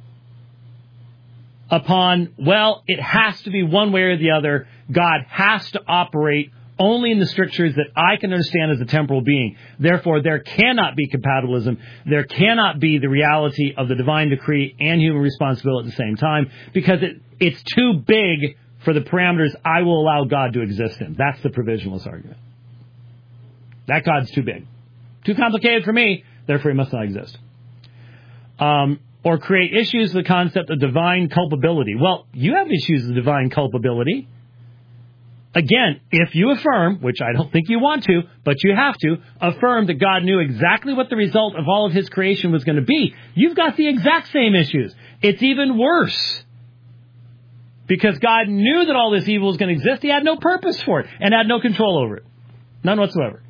upon, well, it has to be one way or the other, God has to operate only in the strictures that I can understand as a temporal being. Therefore, there cannot be compatibilism. There cannot be the reality of the divine decree and human responsibility at the same time, because it, it's too big for the parameters I will allow God to exist in. That's the provisionalist argument. That God's too big. Too complicated for me, therefore he must not exist. Um, or create issues with the concept of divine culpability. Well, you have issues with divine culpability. Again, if you affirm, which I don't think you want to, but you have to, affirm that God knew exactly what the result of all of his creation was going to be, you've got the exact same issues. It's even worse. Because God knew that all this evil was going to exist. He had no purpose for it and had no control over it. None whatsoever.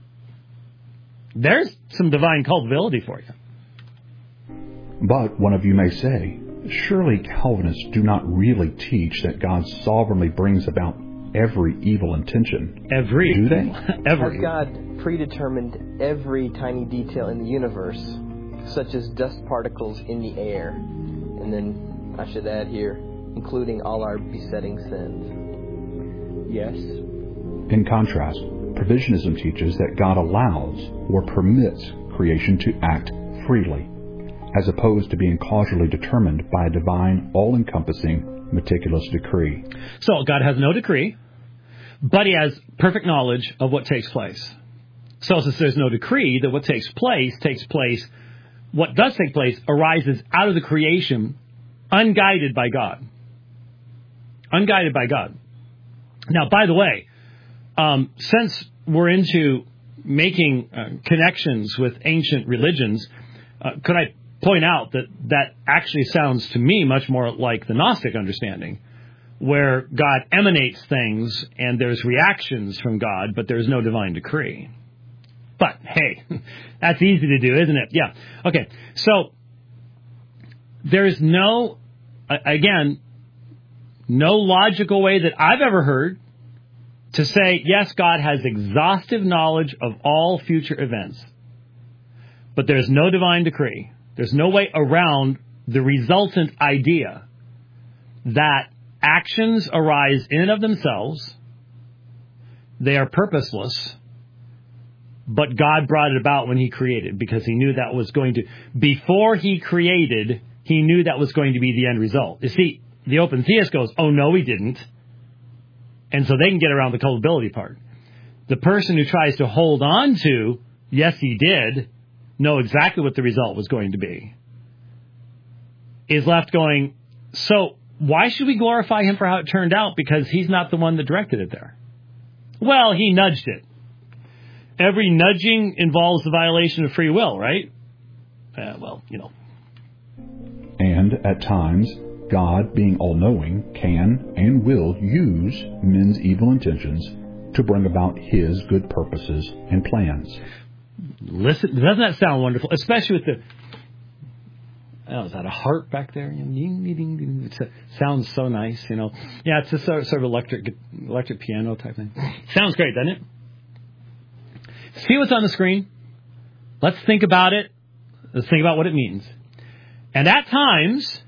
There's some divine culpability for you. But one of you may say, surely Calvinists do not really teach that God sovereignly brings about every evil intention. Every. Do they? Every. Has God predetermined every tiny detail in the universe, such as dust particles in the air? And then, I should add here, including all our besetting sins. Yes. In contrast, provisionism teaches that God allows or permits creation to act freely, as opposed to being causally determined by a divine, all-encompassing, meticulous decree. So God has no decree, but he has perfect knowledge of what takes place. So since there's no decree, that what takes place takes place, what does take place arises out of the creation, unguided by God. Unguided by God. Now, by the way, um, since we're into making uh, connections with ancient religions, uh, could I point out that that actually sounds to me much more like the Gnostic understanding, where God emanates things and there's reactions from God, but there's no divine decree. But, hey, that's easy to do, isn't it? Yeah. Okay, so there is no, again, no logical way that I've ever heard to say, yes, God has exhaustive knowledge of all future events, but there's no divine decree. There's no way around the resultant idea that actions arise in and of themselves, they are purposeless, but God brought it about when he created, because he knew that was going to, before he created, he knew that was going to be the end result. You see, the open theist goes, oh, no, he didn't. And so they can get around the culpability part. The person who tries to hold on to, yes, he did, know exactly what the result was going to be, is left going, so why should we glorify him for how it turned out? Because he's not the one that directed it there. Well, he nudged it. Every nudging involves the violation of free will, right? Uh, well, you know. And at times, God, being all-knowing, can and will use men's evil intentions to bring about his good purposes and plans. Listen, doesn't that sound wonderful? Especially with the, oh, is that a harp back there? It sounds so nice, you know. Yeah, it's a sort of, sort of electric electric piano type thing. Sounds great, doesn't it? See what's on the screen. Let's think about it. Let's think about what it means. And at times,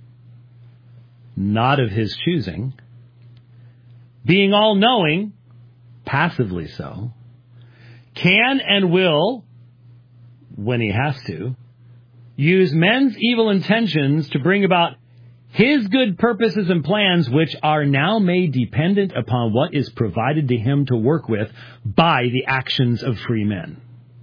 not of his choosing, being all-knowing, passively so, can and will, when he has to, use men's evil intentions to bring about his good purposes and plans, which are now made dependent upon what is provided to him to work with by the actions of free men.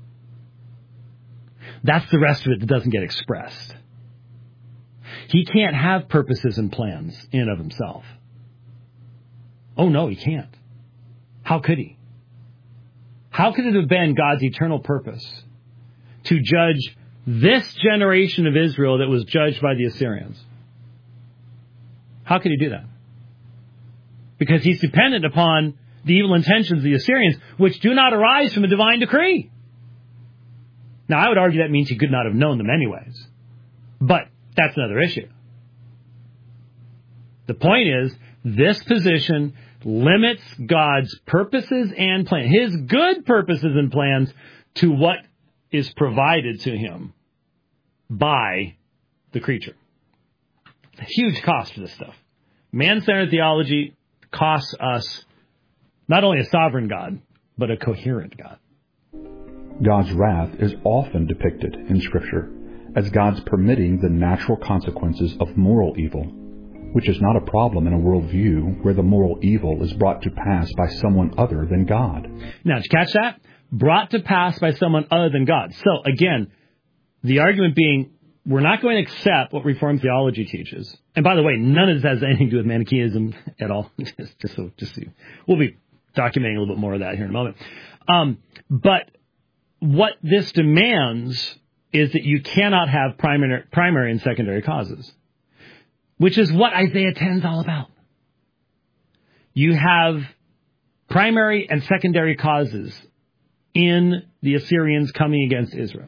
That's the rest of it that doesn't get expressed. He can't have purposes and plans in and of himself. Oh, no, he can't. How could he? How could it have been God's eternal purpose to judge this generation of Israel that was judged by the Assyrians? How could he do that? Because he's dependent upon the evil intentions of the Assyrians, which do not arise from a divine decree. Now, I would argue that means he could not have known them anyways. But that's another issue. The point is, this position limits God's purposes and plans, his good purposes and plans, to what is provided to him by the creature. A huge cost for this stuff. Man-centered theology costs us not only a sovereign God, but a coherent God. God's wrath is often depicted in Scripture as God's permitting the natural consequences of moral evil, which is not a problem in a worldview where the moral evil is brought to pass by someone other than God. Now, did you catch that? Brought to pass by someone other than God. So, again, the argument being, we're not going to accept what Reformed theology teaches. And by the way, none of this has anything to do with Manichaeism at all. just, just so, just so, we'll be documenting a little bit more of that here in a moment. Um, but what this demands is that you cannot have primary, primary and secondary causes, which is what Isaiah ten is all about. You have primary and secondary causes in the Assyrians coming against Israel.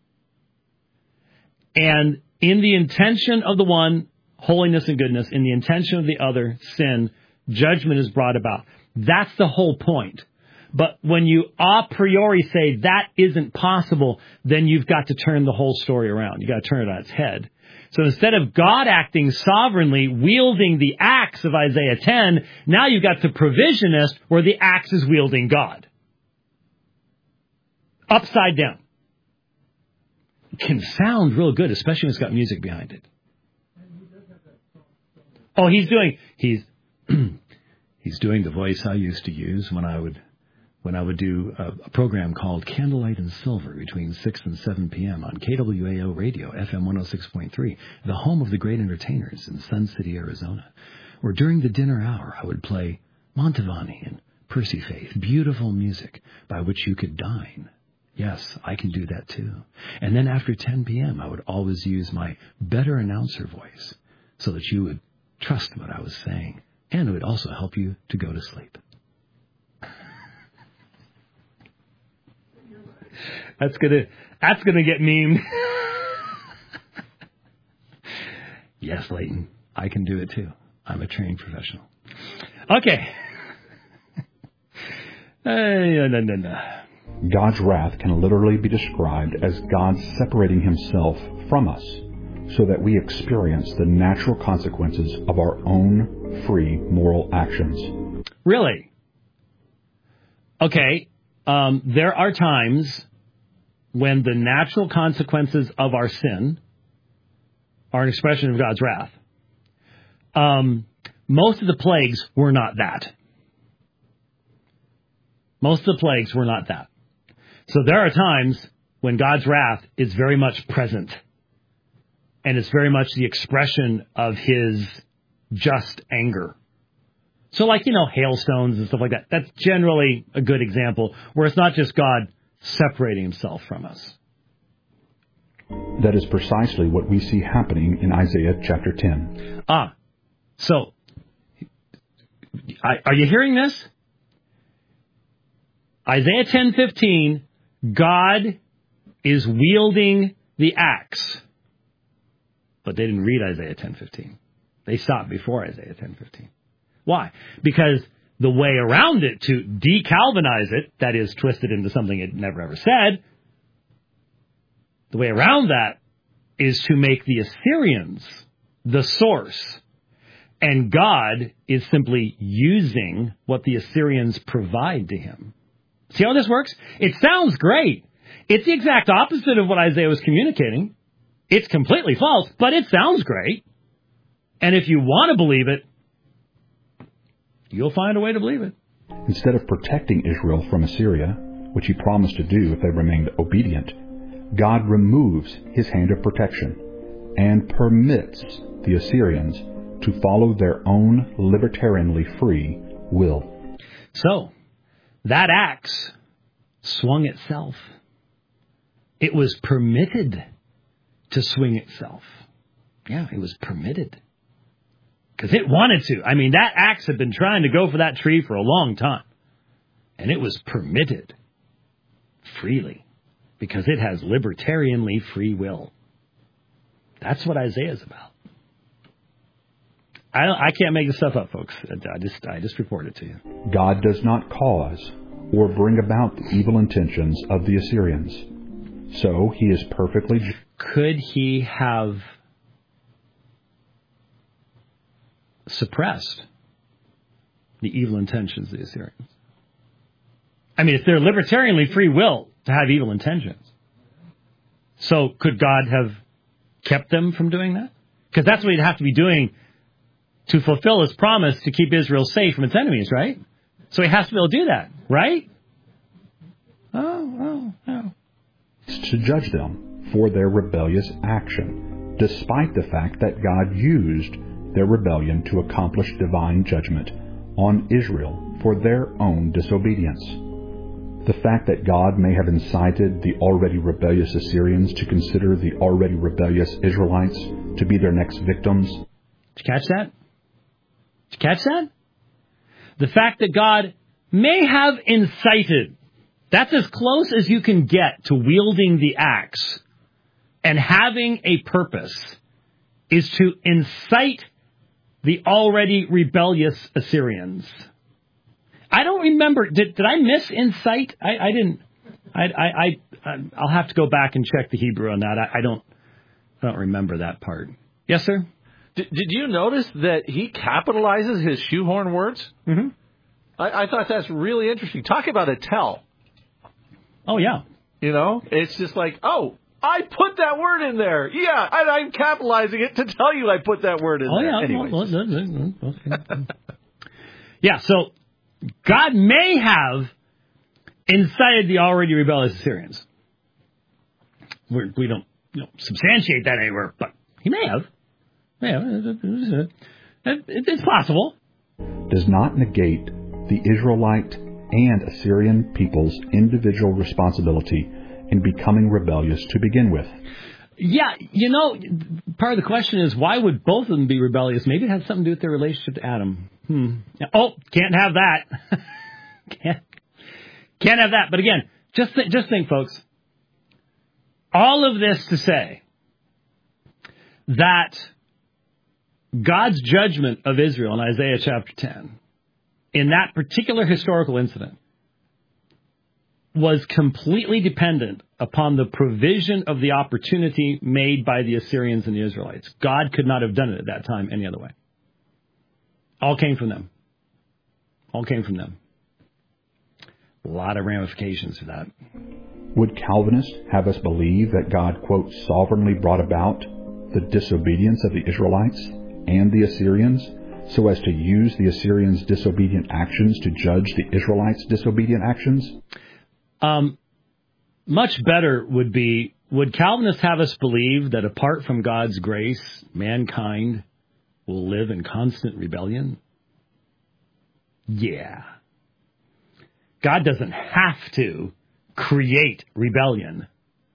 And in the intention of the one, holiness and goodness. In the intention of the other, sin, judgment is brought about. That's the whole point. But when you a priori say that isn't possible, then you've got to turn the whole story around. You've got to turn it on its head. So instead of God acting sovereignly, wielding the axe of Isaiah ten, now you've got the provisionist where the axe is wielding God. Upside down. It can sound real good, especially when it's got music behind it. Oh, he's doing, he's, he's doing the voice I used to use when I would, when I would do a, a program called Candlelight and Silver between six and seven p.m. on K W A O Radio, F M one oh six point three, the home of the great entertainers in Sun City, Arizona. Or during the dinner hour, I would play Montevani and Percy Faith, beautiful music by which you could dine. Yes, I can do that too. And then after ten p.m., I would always use my better announcer voice so that you would trust what I was saying, and it would also help you to go to sleep. That's gonna, that's gonna get memed. Yes, Leighton, I can do it too. I'm a trained professional. Okay. Hey, no, no, no. God's wrath can literally be described as God separating himself from us so that we experience the natural consequences of our own free moral actions. Really? Okay. Um, there are times when the natural consequences of our sin are an expression of God's wrath. Um, most of the plagues were not that. Most of the plagues were not that. So there are times when God's wrath is very much present. And it's very much the expression of his just anger. So like, you know, hailstones and stuff like that. That's generally a good example where it's not just God separating himself from us. That is precisely what we see happening in Isaiah chapter ten. Ah, so are you hearing this? Isaiah ten fifteen, God is wielding the axe. But they didn't read Isaiah ten fifteen. They stopped before Isaiah ten fifteen. Why? Because the way around it to de-Calvinize it, that is, twist it into something it never ever said, the way around that is to make the Assyrians the source. And God is simply using what the Assyrians provide to him. See how this works? It sounds great. It's the exact opposite of what Isaiah was communicating. It's completely false, but it sounds great. And if you want to believe it, you'll find a way to believe it. Instead of protecting Israel from Assyria, which he promised to do if they remained obedient, God removes his hand of protection and permits the Assyrians to follow their own libertarianly free will. So, that axe swung itself. It was permitted to swing itself. Yeah, it was permitted. Because it wanted to. I mean, that axe had been trying to go for that tree for a long time. And it was permitted freely. Because it has libertarianly free will. That's what Isaiah's about. I don't, I can't make this stuff up, folks. I just I just report it to you. God does not cause or bring about the evil intentions of the Assyrians. So he is perfectly... Could he have suppressed the evil intentions of the Assyrians? I mean, it's their libertarianly free will to have evil intentions. So could God have kept them from doing that? Because that's what he'd have to be doing to fulfill his promise to keep Israel safe from its enemies, right? So he has to be able to do that, right? Oh, oh, oh. To judge them for their rebellious action, despite the fact that God used their rebellion to accomplish divine judgment on Israel for their own disobedience. The fact that God may have incited the already rebellious Assyrians to consider the already rebellious Israelites to be their next victims. Did you catch that? Did you catch that? The fact that God may have incited. That's as close as you can get to wielding the axe and having a purpose, is to incite the already rebellious Assyrians. I don't remember. Did did I miss incite? I, I didn't. I, I I I'll have to go back and check the Hebrew on that. I, I don't. I don't remember that part. Yes, sir. Did, did you notice that he capitalizes his shoehorn words? Mm-hmm. I, I thought that's really interesting. Talk about a tell. Oh yeah. You know, it's just like, oh, I put that word in there. Yeah, and I'm capitalizing it to tell you I put that word in oh, there. Yeah. Anyways. Well, well, well, okay. Yeah. So God may have incited the already rebellious Assyrians. We're, we don't you know, substantiate that anywhere, but he may have. Yeah, it's possible. Does not negate the Israelite and Assyrian people's individual responsibility in becoming rebellious to begin with. Yeah, you know, part of the question is, why would both of them be rebellious? Maybe it has something to do with their relationship to Adam. Hmm. Oh, can't have that. can't, can't have that. But again, just th- just think, folks. All of this to say that God's judgment of Israel in Isaiah chapter ten, in that particular historical incident, was completely dependent upon the provision of the opportunity made by the Assyrians and the Israelites. God could not have done it at that time any other way. All came from them. All came from them. A lot of ramifications for that. Would Calvinists have us believe that God, quote, sovereignly brought about the disobedience of the Israelites and the Assyrians so as to use the Assyrians' disobedient actions to judge the Israelites' disobedient actions? Um, much better would be, would Calvinists have us believe that apart from God's grace, mankind will live in constant rebellion? Yeah. God doesn't have to create rebellion.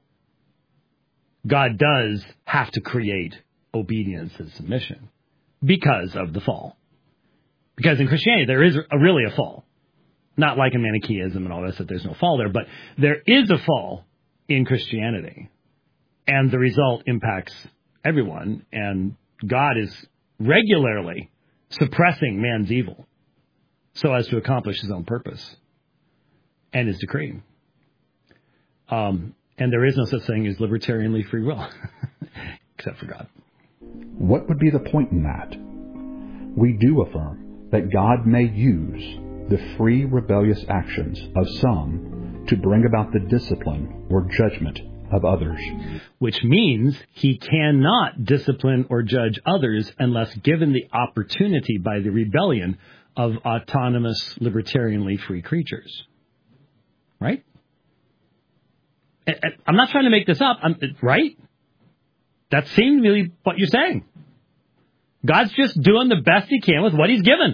God does have to create obedience and submission because of the fall. Because in Christianity, there is a, really a fall. Not like in Manichaeism and all this, that there's no fall there, but there is a fall in Christianity. And the result impacts everyone, and God is regularly suppressing man's evil so as to accomplish his own purpose and his decree. Um, and there is no such thing as libertarianly free will, except for God. What would be the point in that? We do affirm that God may use the free rebellious actions of some to bring about the discipline or judgment of others. Which means he cannot discipline or judge others unless given the opportunity by the rebellion of autonomous, libertarianly free creatures. Right? I'm not trying to make this up, I'm, right? That seems to be what you're saying. God's just doing the best he can with what he's given.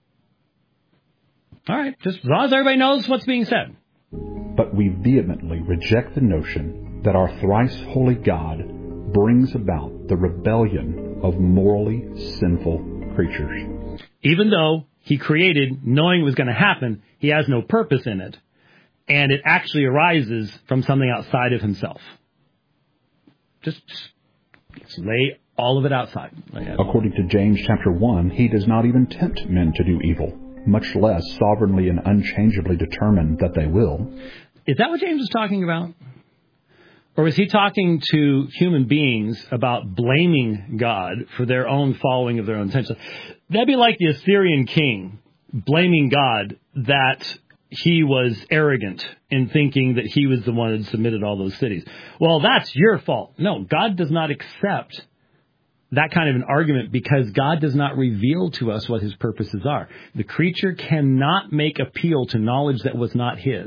All right, just as long as everybody knows what's being said. But we vehemently reject the notion that our thrice holy God brings about the rebellion of morally sinful creatures. Even though he created, knowing it was going to happen, he has no purpose in it. And it actually arises from something outside of himself. Just, just lay All of it outside. According to James chapter one, he does not even tempt men to do evil, much less sovereignly and unchangeably determine that they will. Is that what James is talking about? Or is he talking to human beings about blaming God for their own following of their own intentions? That'd be like the Assyrian king blaming God that he was arrogant in thinking that he was the one that submitted all those cities. Well, that's your fault. No, God does not accept that kind of an argument because God does not reveal to us what his purposes are. The creature cannot make appeal to knowledge that was not his.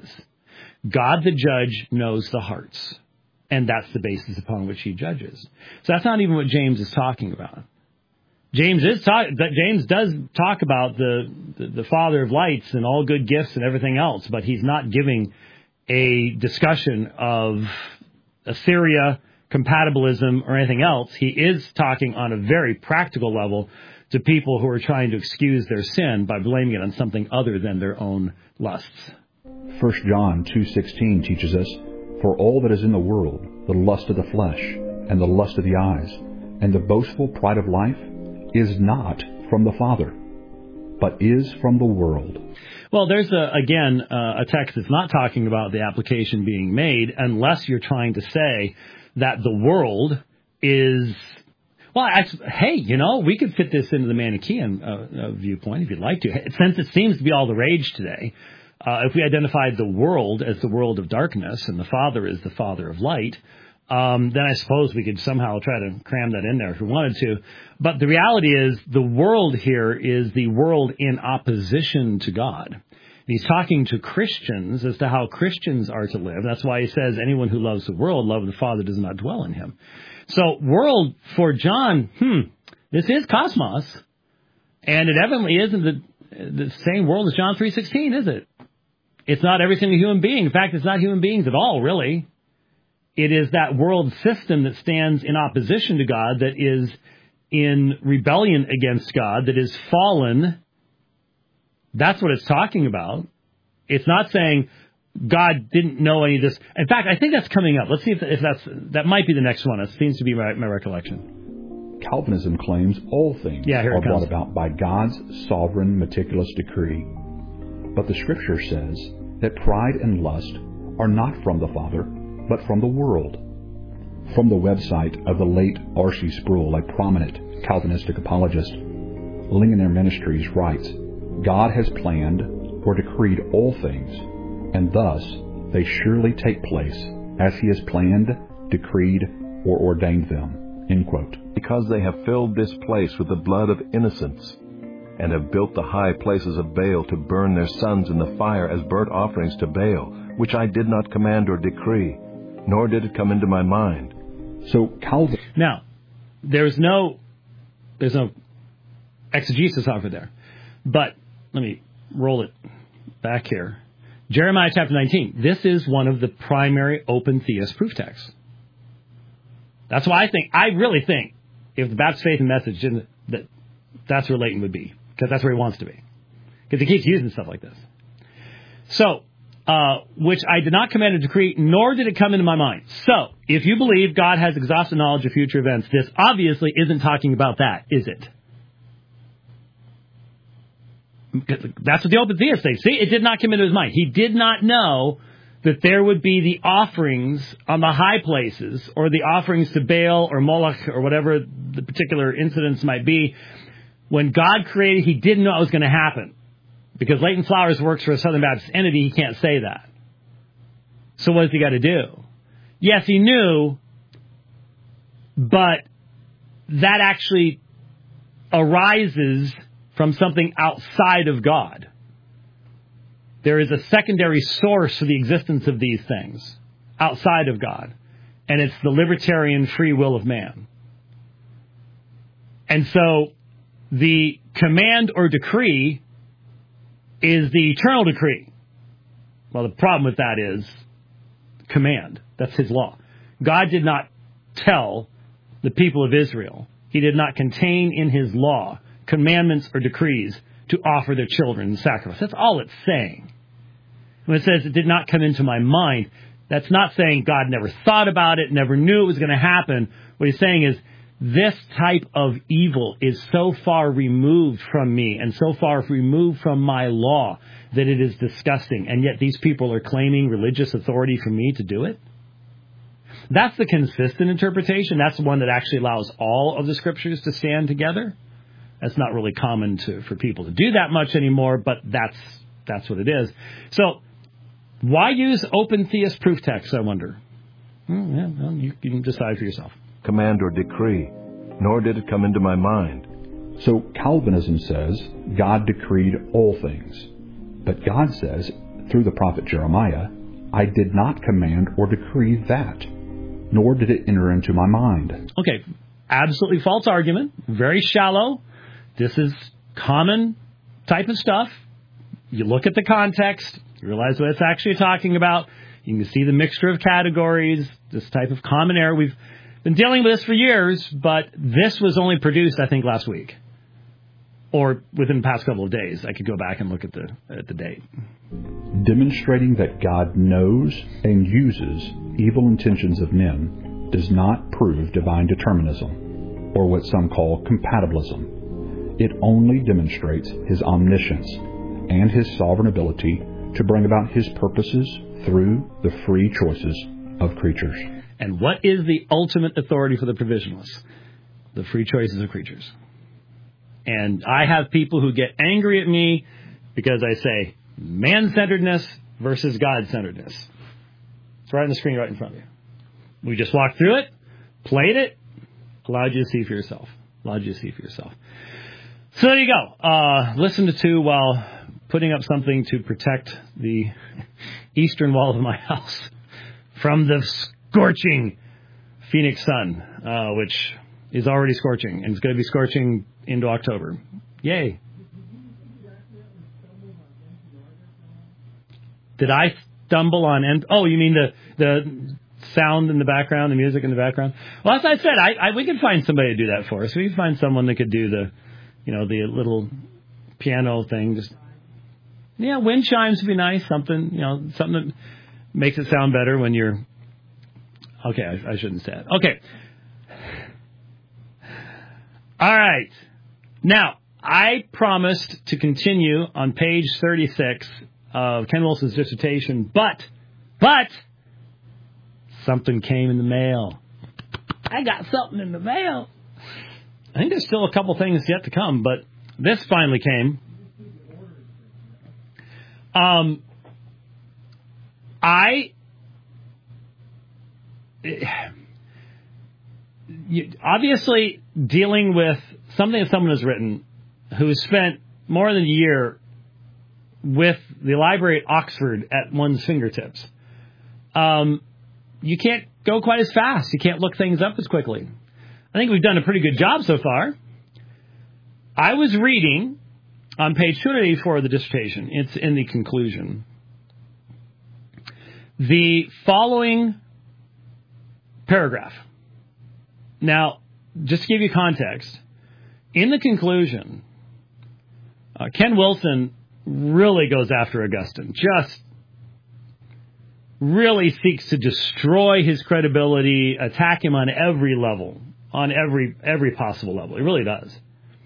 God, the judge, knows the hearts. And that's the basis upon which he judges. So that's not even what James is talking about. James is talk, James does talk about the, the, the Father of lights and all good gifts and everything else, but he's not giving a discussion of Assyria, compatibilism, or anything else. He is talking on a very practical level to people who are trying to excuse their sin by blaming it on something other than their own lusts. First John two sixteen teaches us, "For all that is in the world, the lust of the flesh, and the lust of the eyes, and the boastful pride of life, is not from the Father, but is from the world." Well, there's, a, again, uh, a text that's not talking about the application being made unless you're trying to say that the world is... Well, I, hey, you know, we could fit this into the Manichaean uh, uh, viewpoint if you'd like to. Since it seems to be all the rage today, uh, if we identified the world as the world of darkness and the Father is the Father of light, Um, then I suppose we could somehow try to cram that in there if we wanted to. But the reality is the world here is the world in opposition to God. He's talking to Christians as to how Christians are to live. That's why he says anyone who loves the world, love of the Father does not dwell in him. So world for John, hmm, this is cosmos. And it evidently isn't the, the same world as John three sixteen, is it? It's not every single human being. In fact, it's not human beings at all, really. It is that world system that stands in opposition to God, that is in rebellion against God, that is fallen. That's what it's talking about. It's not saying God didn't know any of this. In fact, I think that's coming up. Let's see if, if that's that might be the next one. It seems to be my, my recollection. Calvinism claims all things yeah, are brought about by God's sovereign, meticulous decree. But the Scripture says that pride and lust are not from the Father, but from the world. From the website of the late R C Sproul, a prominent Calvinistic apologist, Ligonier Ministries writes, "God has planned or decreed all things, and thus they surely take place as he has planned, decreed, or ordained them." End quote. Because they have filled this place with the blood of innocents, and have built the high places of Baal to burn their sons in the fire as burnt offerings to Baal, which I did not command or decree, nor did it come into my mind. So Calvin... Now, there's no, there's no exegesis over there. But let me roll it back here. Jeremiah chapter nineteen. This is one of the primary open theist proof texts. That's why I think, I really think, if the Baptist Faith and Message didn't, that that's where Leighton would be. Because that's where he wants to be. Because he keeps using stuff like this. So, uh, which I did not command or decree, nor did it come into my mind. So, if you believe God has exhaustive knowledge of future events, this obviously isn't talking about that, is it? That's what the open theists say. See, it did not come into his mind. He did not know that there would be the offerings on the high places, or the offerings to Baal or Moloch or whatever the particular incidents might be. When God created, he didn't know it was going to happen. Because Leighton Flowers works for a Southern Baptist entity, he can't say that. So what has he got to do? Yes, he knew, but that actually arises from something outside of God. There is a secondary source for the existence of these things outside of God, and it's the libertarian free will of man. And so the command or decree is the eternal decree. Well, the problem with that is command. That's his law. God did not tell the people of Israel. He did not contain in his law commandments or decrees to offer their children in sacrifice. That's all it's saying. When it says it did not come into my mind, that's not saying God never thought about it, never knew it was going to happen. What he's saying is this type of evil is so far removed from me and so far removed from my law that it is disgusting, and yet these people are claiming religious authority for me to do it? That's the consistent interpretation. That's the one that actually allows all of the Scriptures to stand together. That's not really common to, for people to do that much anymore, but that's that's what it is. So, why use open theist proof texts, I wonder? Hmm, yeah, well, you, you can decide for yourself. Command or decree, nor did it come into my mind. So Calvinism says God decreed all things. But God says, through the prophet Jeremiah, I did not command or decree that, nor did it enter into my mind. Okay, absolutely false argument. Very shallow. This is common type of stuff. You look at the context, you realize what it's actually talking about. You can see the mixture of categories, this type of common error. We've been dealing with this for years, but this was only produced, I think, last week. Or within the past couple of days. I could go back and look at the at the date. Demonstrating that God knows and uses evil intentions of men does not prove divine determinism, or what some call compatibilism. It only demonstrates his omniscience and his sovereign ability to bring about his purposes through the free choices of creatures. And what is the ultimate authority for the provisionalists? The free choices of creatures. And I have people who get angry at me because I say man-centeredness versus God-centeredness. It's right on the screen right in front of you. We just walked through it, played it, allowed you to see for yourself. Allowed you to see for yourself. So there you go. Uh, listen to two while putting up something to protect the eastern wall of my house from the scorching Phoenix sun, uh, which is already scorching, and it's going to be scorching into October. Yay. Did I stumble on... And oh, you mean the the sound in the background, the music in the background? Well, as I said, I, I, we could find somebody to do that for us. We could find someone that could do the, you know, the little piano thing. Just, yeah, wind chimes would be nice. Something, you know, something that makes it sound better when you're... Okay, I, I shouldn't say it. Okay. All right. Now, I promised to continue on page thirty-six of Ken Wilson's dissertation, but, but, something came in the mail. I got something in the mail. I think there's still a couple things yet to come, but this finally came. Um, I... Obviously, dealing with something that someone has written who has spent more than a year with the library at Oxford at one's fingertips, um, you can't go quite as fast. You can't look things up as quickly. I think we've done a pretty good job so far. I was reading on page two eighty-four of the dissertation, it's in the conclusion, the following paragraph. Now, just to give you context, in the conclusion, uh, Ken Wilson really goes after Augustine, just really seeks to destroy his credibility, attack him on every level, on every every possible level. He really does.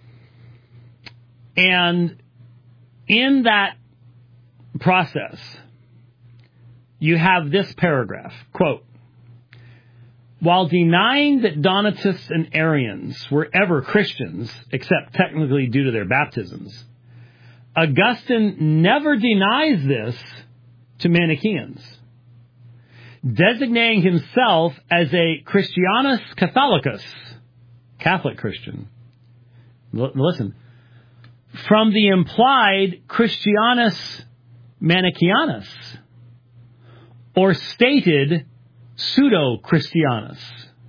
And in that process, you have this paragraph, quote, while denying that Donatists and Arians were ever Christians, except technically due to their baptisms, Augustine never denies this to Manichaeans, designating himself as a Christianus Catholicus, Catholic Christian. L- listen, from the implied Christianus Manichaeanus, or stated Pseudo-Christianus.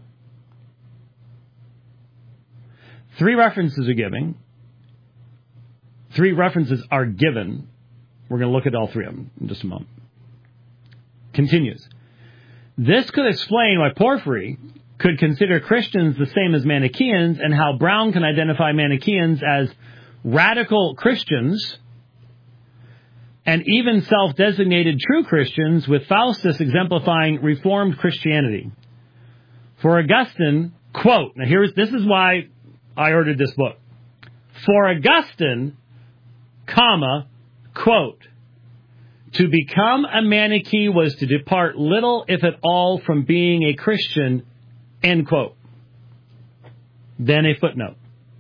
Three references are giving. Three references are given. We're going to look at all three of them in just a moment. Continues. This could explain why Porphyry could consider Christians the same as Manichaeans, and how Brown can identify Manichaeans as radical Christians and even self-designated true Christians, with Faustus exemplifying Reformed Christianity. For Augustine, quote, now here's, this is why I ordered this book. For Augustine, comma, quote, to become a Manichee was to depart little, if at all, from being a Christian, end quote. Then a footnote.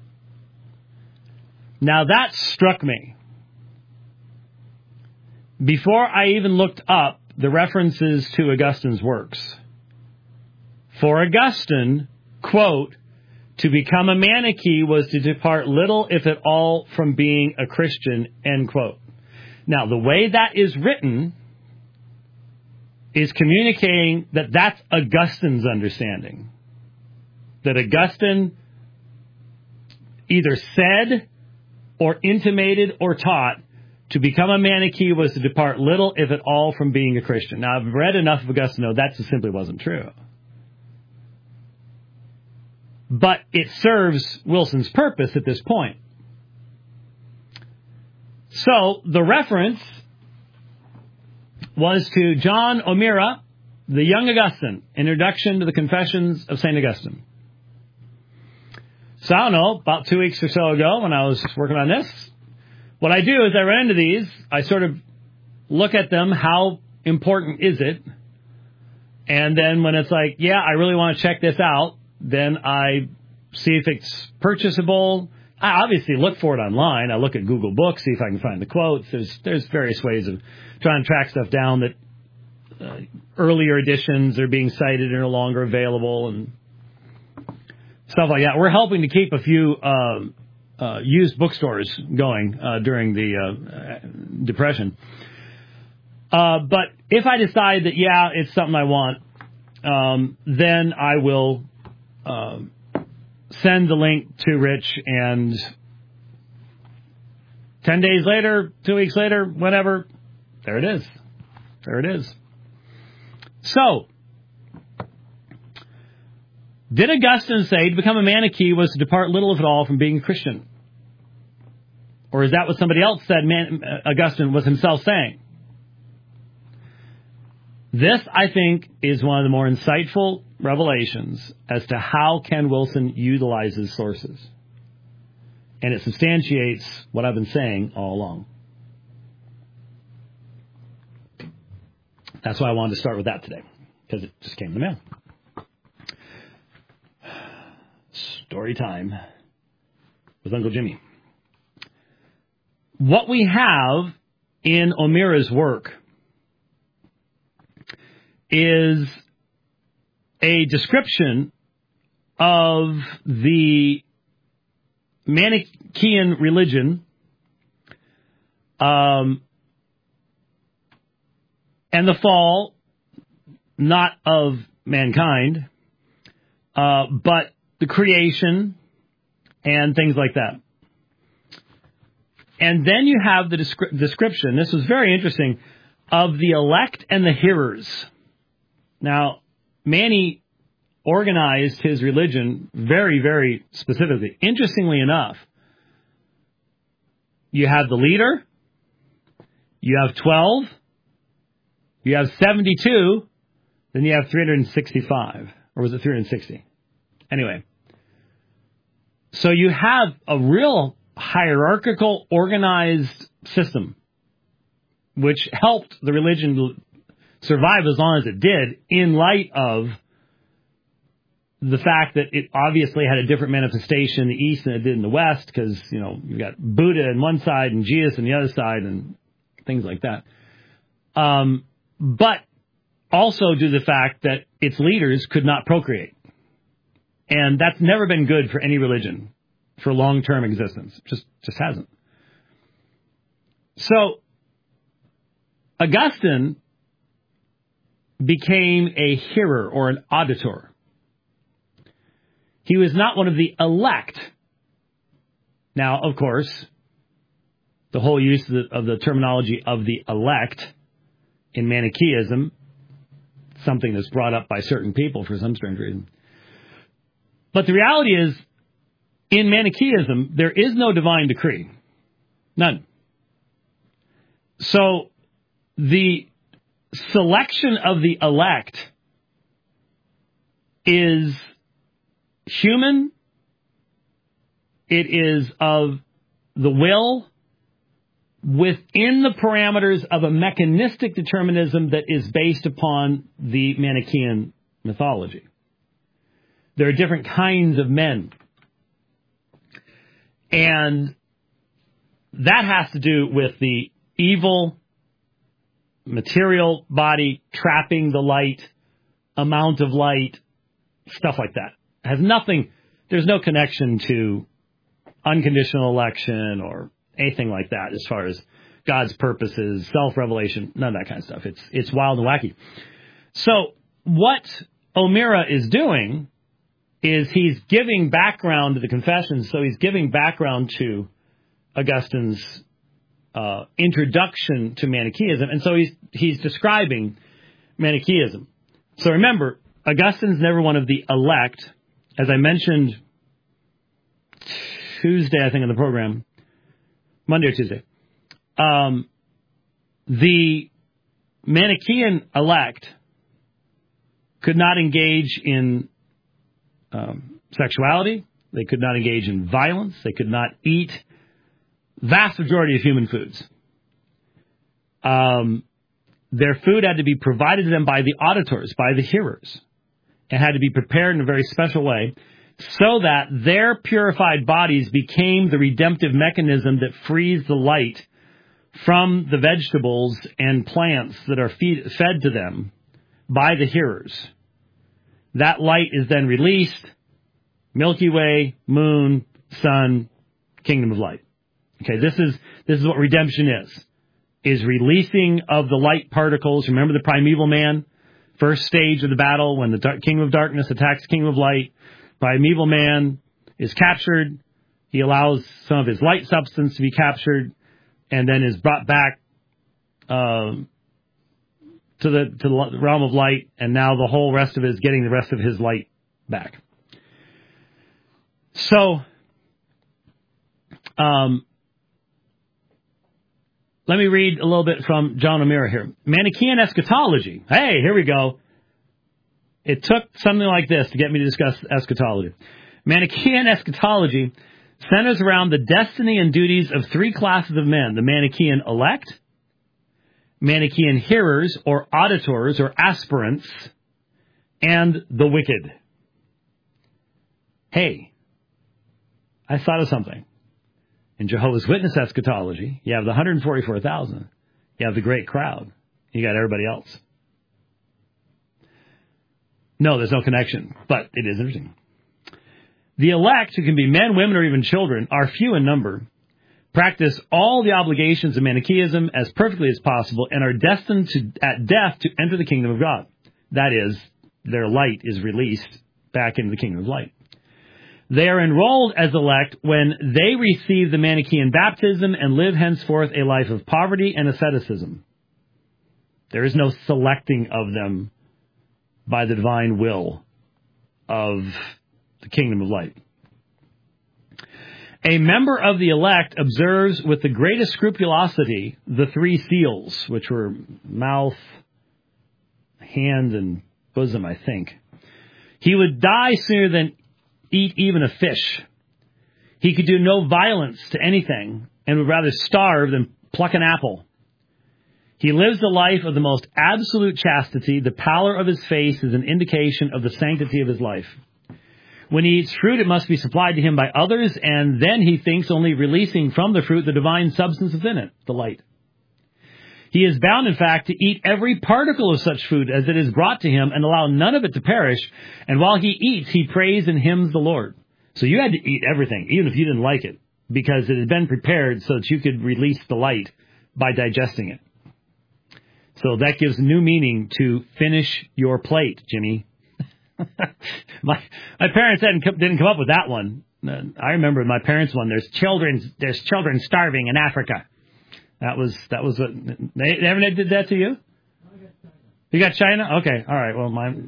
Now that struck me. Before I even looked up the references to Augustine's works. For Augustine, quote, to become a Manichee was to depart little, if at all, from being a Christian, end quote. Now, the way that is written is communicating that that's Augustine's understanding. That Augustine either said or intimated or taught to become a Manichee was to depart little, if at all, from being a Christian. Now, I've read enough of Augustine to know that just simply wasn't true. But it serves Wilson's purpose at this point. So, the reference was to John O'Meara, the Young Augustine, Introduction to the Confessions of Saint Augustine. So, I don't know, about two weeks or so ago when I was working on this, what I do is I run into these, I sort of look at them, how important is it? And then when it's like, yeah, I really want to check this out, then I see if it's purchasable. I obviously look for it online. I look at Google Books, see if I can find the quotes. There's there's various ways of trying to track stuff down that uh, earlier editions are being cited and are no longer available and stuff like that. We're helping to keep a few uh, uh, used bookstores going uh, during the uh, Depression. Uh, but if I decide that, yeah, it's something I want, um, then I will uh, send the link to Rich, and ten days later, two weeks later, whatever, there it is. There it is. So, did Augustine say to become a Manichee was to depart little, if at all, from being a Christian? Or is that what somebody else said Man, Augustine was himself saying? This, I think, is one of the more insightful revelations as to how Ken Wilson utilizes sources. And it substantiates what I've been saying all along. That's why I wanted to start with that today, because it just came in the mail. Story time with Uncle Jimmy. What we have in O'Meara's work is a description of the Manichaean religion um, and the fall, not of mankind, uh, but the creation and things like that. And then you have the descri- description, this was very interesting, of the elect and the hearers. Now, Manny organized his religion very, very specifically. Interestingly enough, you have the leader, you have twelve, you have seventy-two, then you have three hundred sixty-five. Or was it three hundred sixty? Anyway. So you have a real hierarchical, organized system, which helped the religion survive as long as it did, in light of the fact that it obviously had a different manifestation in the East than it did in the West, because, you know, you've got Buddha on one side and Jesus on the other side and things like that. Um, but also due to the fact that its leaders could not procreate. And that's never been good for any religion for long-term existence. Just, just hasn't. So, Augustine became a hearer or an auditor. He was not one of the elect. Now, of course, the whole use of the, of the terminology of the elect in Manichaeism, something that's brought up by certain people for some strange reason. But the reality is, in Manichaeism, there is no divine decree. None. So, the selection of the elect is human. It is of the will within the parameters of a mechanistic determinism that is based upon the Manichaean mythology. There are different kinds of men. And that has to do with the evil material body trapping the light, amount of light, stuff like that. It has nothing, there's no connection to unconditional election or anything like that as far as God's purposes, self-revelation, none of that kind of stuff. It's it's wild and wacky. So what O'Meara is doing is he's giving background to the Confessions, so he's giving background to Augustine's uh, introduction to Manichaeism, and so he's he's describing Manichaeism. So remember, Augustine's never one of the elect, as I mentioned Tuesday, I think, in the program, Monday or Tuesday. Um, the Manichaean elect could not engage in um, sexuality. They could not engage in violence. They could not eat vast majority of human foods. Um, their food had to be provided to them by the auditors, by the hearers. It had to be prepared in a very special way so that their purified bodies became the redemptive mechanism that frees the light from the vegetables and plants that are feed, fed to them by the hearers. That light is then released, Milky Way, moon, sun, kingdom of light. Okay, this is this is what redemption is, is releasing of the light particles. Remember the primeval man? First stage of the battle when the dark, kingdom of darkness attacks the kingdom of light. Primeval man is captured. He allows some of his light substance to be captured and then is brought back um, to the to the realm of light, and now the whole rest of it is getting the rest of his light back. So, um, let me read a little bit from John O'Meara here. Manichaean eschatology. Hey, here we go. It took something like this to get me to discuss eschatology. Manichaean eschatology centers around the destiny and duties of three classes of men: the Manichaean elect, Manichaean hearers or auditors or aspirants, and the wicked. Hey, I thought of something. In Jehovah's Witness eschatology, you have the one hundred forty-four thousand. You have the great crowd. You got everybody else. No, there's no connection, but it is interesting. The elect, who can be men, women, or even children, are few in number, practice all the obligations of Manichaeism as perfectly as possible, and are destined to, at death, to enter the kingdom of God. That is, their light is released back into the kingdom of light. They are enrolled as elect when they receive the Manichaean baptism and live henceforth a life of poverty and asceticism. There is no selecting of them by the divine will of the kingdom of light. A member of the elect observes with the greatest scrupulosity the three seals, which were mouth, hand, and bosom, I think. He would die sooner than eat even a fish. He could do no violence to anything and would rather starve than pluck an apple. He lives the life of the most absolute chastity. The pallor of his face is an indication of the sanctity of his life. When he eats fruit, it must be supplied to him by others, and then he thinks only releasing from the fruit the divine substance within it, the light. He is bound, in fact, to eat every particle of such food as it is brought to him and allow none of it to perish, and while he eats, he prays and hymns the Lord. So you had to eat everything, even if you didn't like it, because it had been prepared so that you could release the light by digesting it. So that gives new meaning to finish your plate, Jimmy. my my parents didn't come, didn't come up with that one. I remember my parents' one. There's children. There's children starving in Africa. That was that was what they, they ever did that to you. You got China? Okay, all right. Well, my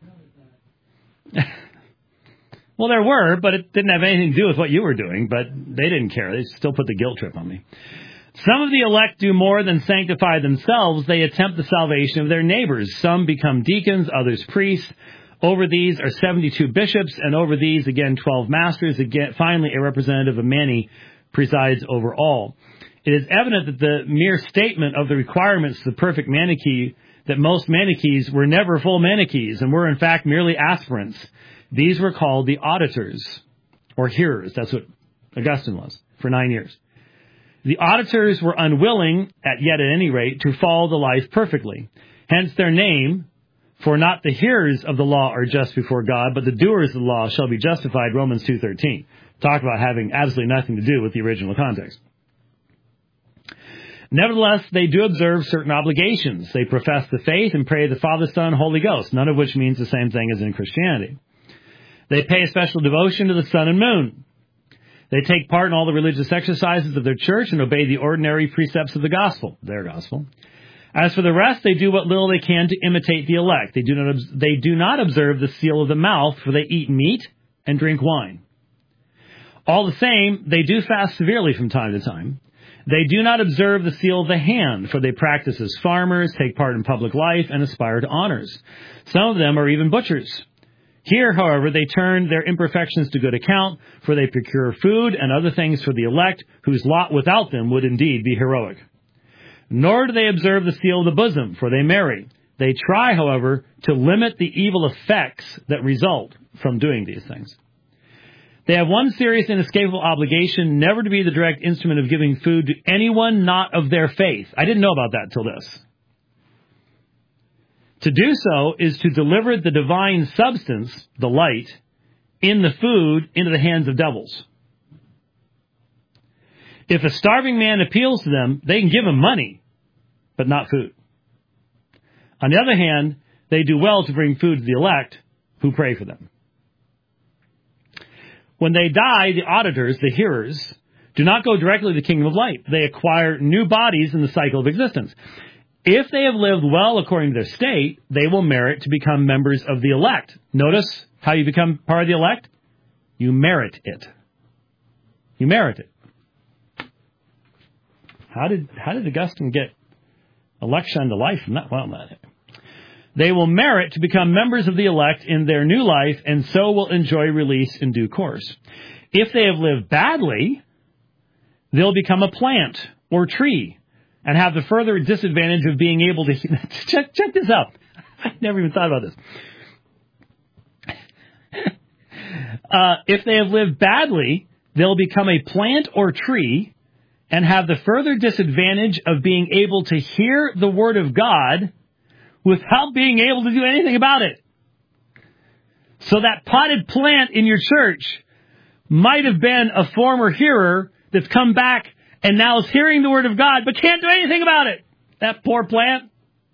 well, there were, but it didn't have anything to do with what you were doing. But they didn't care. They still put the guilt trip on me. Some of the elect do more than sanctify themselves. They attempt the salvation of their neighbors. Some become deacons, others priests. Over these are seventy-two bishops, and over these, again, twelve masters. Again, finally, a representative of many presides over all. It is evident that the mere statement of the requirements of the perfect Manichae, that most Manichaees were never full Manichaees and were, in fact, merely aspirants. These were called the auditors, or hearers. That's what Augustine was, for nine years. The auditors were unwilling, at yet at any rate, to follow the life perfectly. Hence their name, for not the hearers of the law are just before God, but the doers of the law shall be justified, Romans two thirteen. Talk about having absolutely nothing to do with the original context. Nevertheless, they do observe certain obligations. They profess the faith and pray the Father, Son, Holy Ghost, none of which means the same thing as in Christianity. They pay a special devotion to the sun and moon. They take part in all the religious exercises of their church and obey the ordinary precepts of the gospel, their gospel. As for the rest, they do what little they can to imitate the elect. They do not, they do not observe the seal of the mouth, for they eat meat and drink wine. All the same, they do fast severely from time to time. They do not observe the seal of the hand, for they practice as farmers, take part in public life, and aspire to honors. Some of them are even butchers. Here, however, they turn their imperfections to good account, for they procure food and other things for the elect, whose lot without them would indeed be heroic. Nor do they observe the seal of the bosom, for they marry. They try, however, to limit the evil effects that result from doing these things. They have one serious and inescapable obligation, never to be the direct instrument of giving food to anyone not of their faith. I didn't know about that till this. To do so is to deliver the divine substance, the light, in the food into the hands of devils. If a starving man appeals to them, they can give him money, but not food. On the other hand, they do well to bring food to the elect who pray for them. When they die, the auditors, the hearers, do not go directly to the kingdom of light. They acquire new bodies in the cycle of existence. If they have lived well according to their state, they will merit to become members of the elect. Notice how you become part of the elect? You merit it. You merit it. How did how did Augustine get election to life from that? Well, not. They will merit to become members of the elect in their new life, and so will enjoy release in due course. If they have lived badly, they'll become a plant or tree and have the further disadvantage of being able to... check, check this out. I never even thought about this. uh, if they have lived badly, they'll become a plant or tree and have the further disadvantage of being able to hear the word of God without being able to do anything about it. So that potted plant in your church might have been a former hearer that's come back and now is hearing the word of God, but can't do anything about it. That poor plant.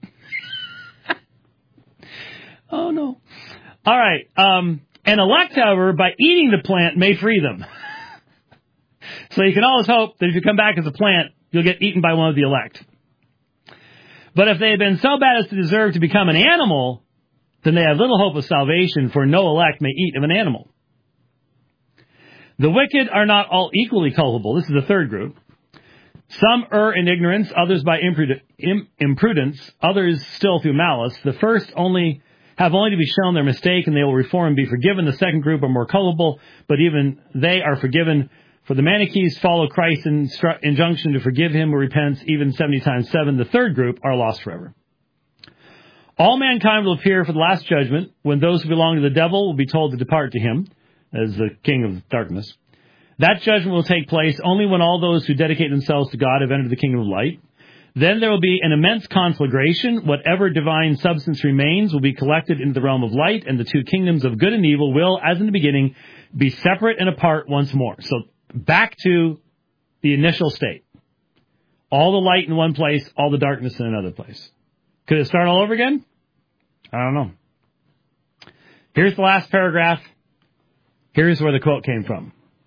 Oh, no. All right. Um, an elect, however, by eating the plant, may free them. So you can always hope that if you come back as a plant, you'll get eaten by one of the elect. But if they have been so bad as to deserve to become an animal, then they have little hope of salvation, for no elect may eat of an animal. The wicked are not all equally culpable. This is the third group. Some err in ignorance, others by imprudence, others still through malice. The first only have only to be shown their mistake, and they will reform and be forgiven. The second group are more culpable, but even they are forgiven. For the Manichaees follow Christ's instru- injunction to forgive him who repents even seventy times seven. The third group are lost forever. All mankind will appear for the last judgment, when those who belong to the devil will be told to depart to him, as the king of darkness. That judgment will take place only when all those who dedicate themselves to God have entered the kingdom of light. Then there will be an immense conflagration. Whatever divine substance remains will be collected into the realm of light, and the two kingdoms of good and evil will, as in the beginning, be separate and apart once more. So, back to the initial state. All the light in one place, all the darkness in another place. Could it start all over again? I don't know. Here's the last paragraph. Here's where the quote came from.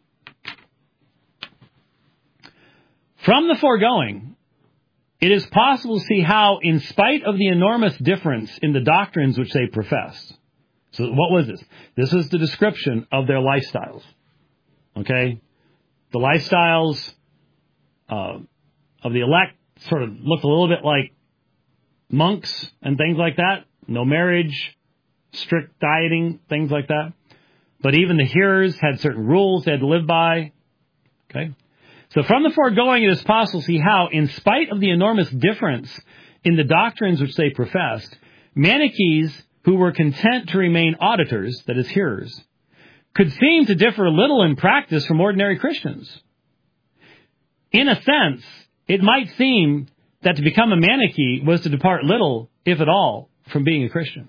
From the foregoing, it is possible to see how, in spite of the enormous difference in the doctrines which they profess. So what was this? This is the description of their lifestyles. Okay? The lifestyles uh, of the elect sort of look a little bit like monks and things like that. No marriage, strict dieting, things like that. But even the hearers had certain rules they had to live by. Okay? So from the foregoing, it is possible to see how, in spite of the enormous difference in the doctrines which they professed, Manichees who were content to remain auditors, that is, hearers, could seem to differ little in practice from ordinary Christians. In a sense, it might seem that to become a Manichee was to depart little, if at all, from being a Christian.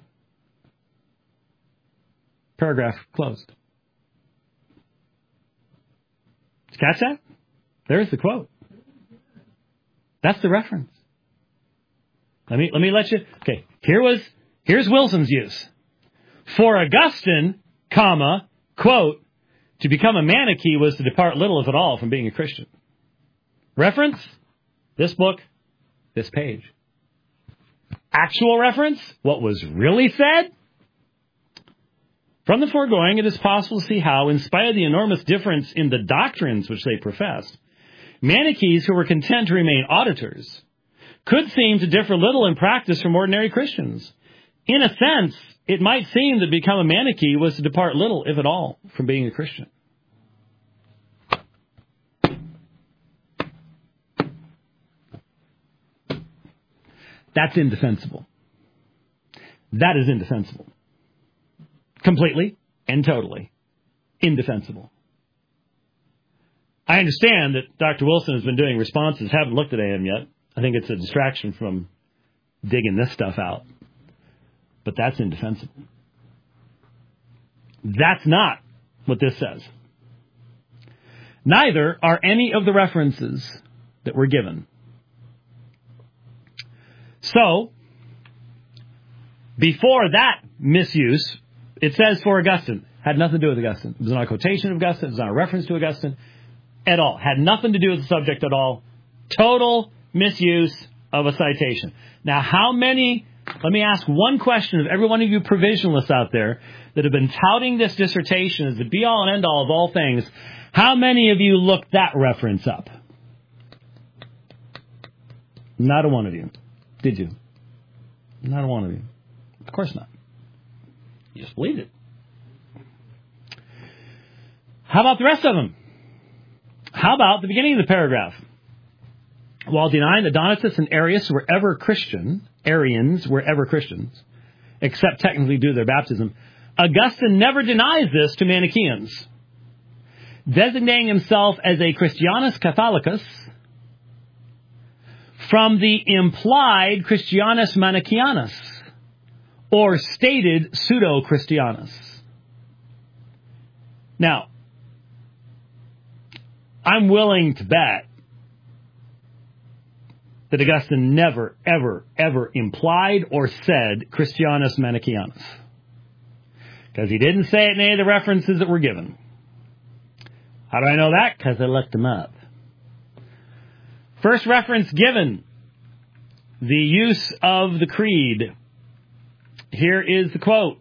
Paragraph closed. Did you catch that? There's the quote. That's the reference. Let me let me let you. Okay, here was here's Wilson's use. For Augustine, comma, quote, to become a Manichee was to depart little, if at all, from being a Christian. Reference, this book, this page. Actual reference, what was really said? From the foregoing, it is possible to see how, in spite of the enormous difference in the doctrines which they professed, Manichees who were content to remain auditors could seem to differ little in practice from ordinary Christians. In a sense, it might seem that to become a Manichee was to depart little, if at all, from being a Christian. That's indefensible. That is indefensible. Completely and totally indefensible. I understand that Doctor Wilson has been doing responses, haven't looked at A M yet. I think it's a distraction from digging this stuff out. But that's indefensible. That's not what this says. Neither are any of the references that were given. So, before that misuse, it says for Augustine. Had nothing to do with Augustine. It was not a quotation of Augustine. It was not a reference to Augustine at all. Had nothing to do with the subject at all. Total misuse of a citation. Now, how many, let me ask one question of every one of you provisionalists out there that have been touting this dissertation as the be-all and end-all of all things. How many of you looked that reference up? Not a one of you. Did you? Not a one of you. Of course not. You just believed it. How about the rest of them? How about the beginning of the paragraph? While denying that Donatists and Arius were ever Christian, Arians were ever Christians, except technically due to their baptism, Augustine never denies this to Manichaeans. Designating himself as a Christianus Catholicus from the implied Christianus Manichaeanus, or stated Pseudo-Christianus. Now, I'm willing to bet that Augustine never, ever, ever implied or said Christianus Manichaeanus. Because he didn't say it in any of the references that were given. How do I know that? Because I looked them up. First reference given, the use of the creed. Here is the quote.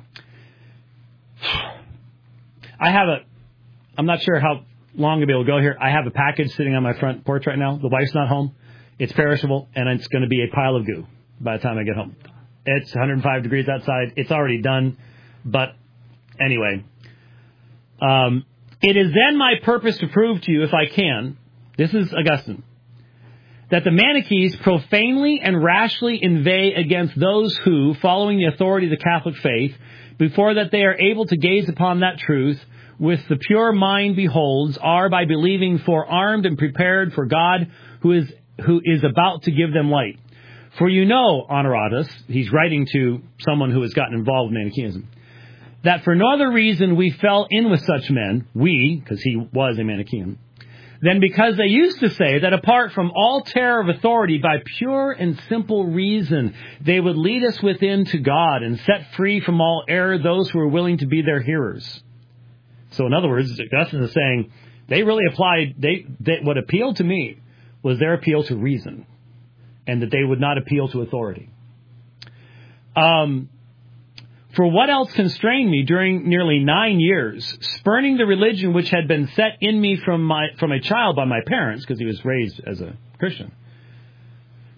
I have a, I'm not sure how long to be able to go here. I have a package sitting on my front porch right now. The wife's not home. It's perishable, and it's going to be a pile of goo by the time I get home. It's one hundred five degrees outside. It's already done. But anyway, um, it is then my purpose to prove to you, if I can, this is Augustine, that the Manichees profanely and rashly inveigh against those who, following the authority of the Catholic faith, before that they are able to gaze upon that truth, with the pure mind beholds, are by believing forearmed and prepared for God, who is who is about to give them light. For you know, Honoratus, he's writing to someone who has gotten involved with Manichaeism, that for no other reason we fell in with such men, we, because he was a Manichaean, than because they used to say that apart from all terror of authority, by pure and simple reason, they would lead us within to God and set free from all error those who are willing to be their hearers. So in other words, Augustine is saying, they really applied, they, they what appealed to me was their appeal to reason, and that they would not appeal to authority. Um, for what else constrained me during nearly nine years, spurning the religion which had been set in me from my from a child by my parents, because he was raised as a Christian,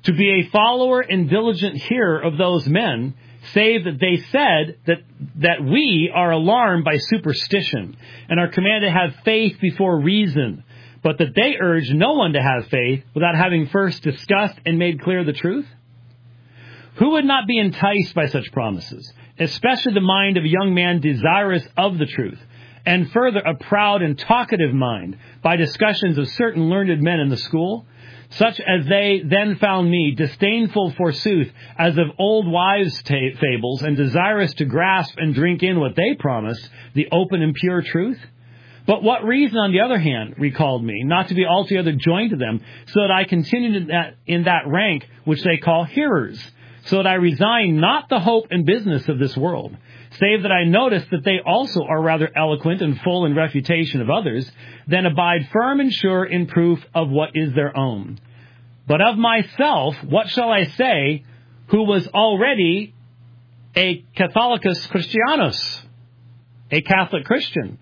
to be a follower and diligent hearer of those men, save that they said that, that we are alarmed by superstition and are commanded to have faith before reason, but that they urge no one to have faith without having first discussed and made clear the truth? Who would not be enticed by such promises, especially the mind of a young man desirous of the truth, and further a proud and talkative mind, by discussions of certain learned men in the school, such as they then found me, disdainful forsooth, as of old wives' ta- fables, and desirous to grasp and drink in what they promised, the open and pure truth? But what reason, on the other hand, recalled me, not to be altogether joined to them, so that I continued in that, in that rank which they call hearers, so that I resign not the hope and business of this world, save that I notice that they also are rather eloquent and full in refutation of others, than abide firm and sure in proof of what is their own. But of myself, what shall I say, who was already a Catholicus Christianus, a Catholic Christian?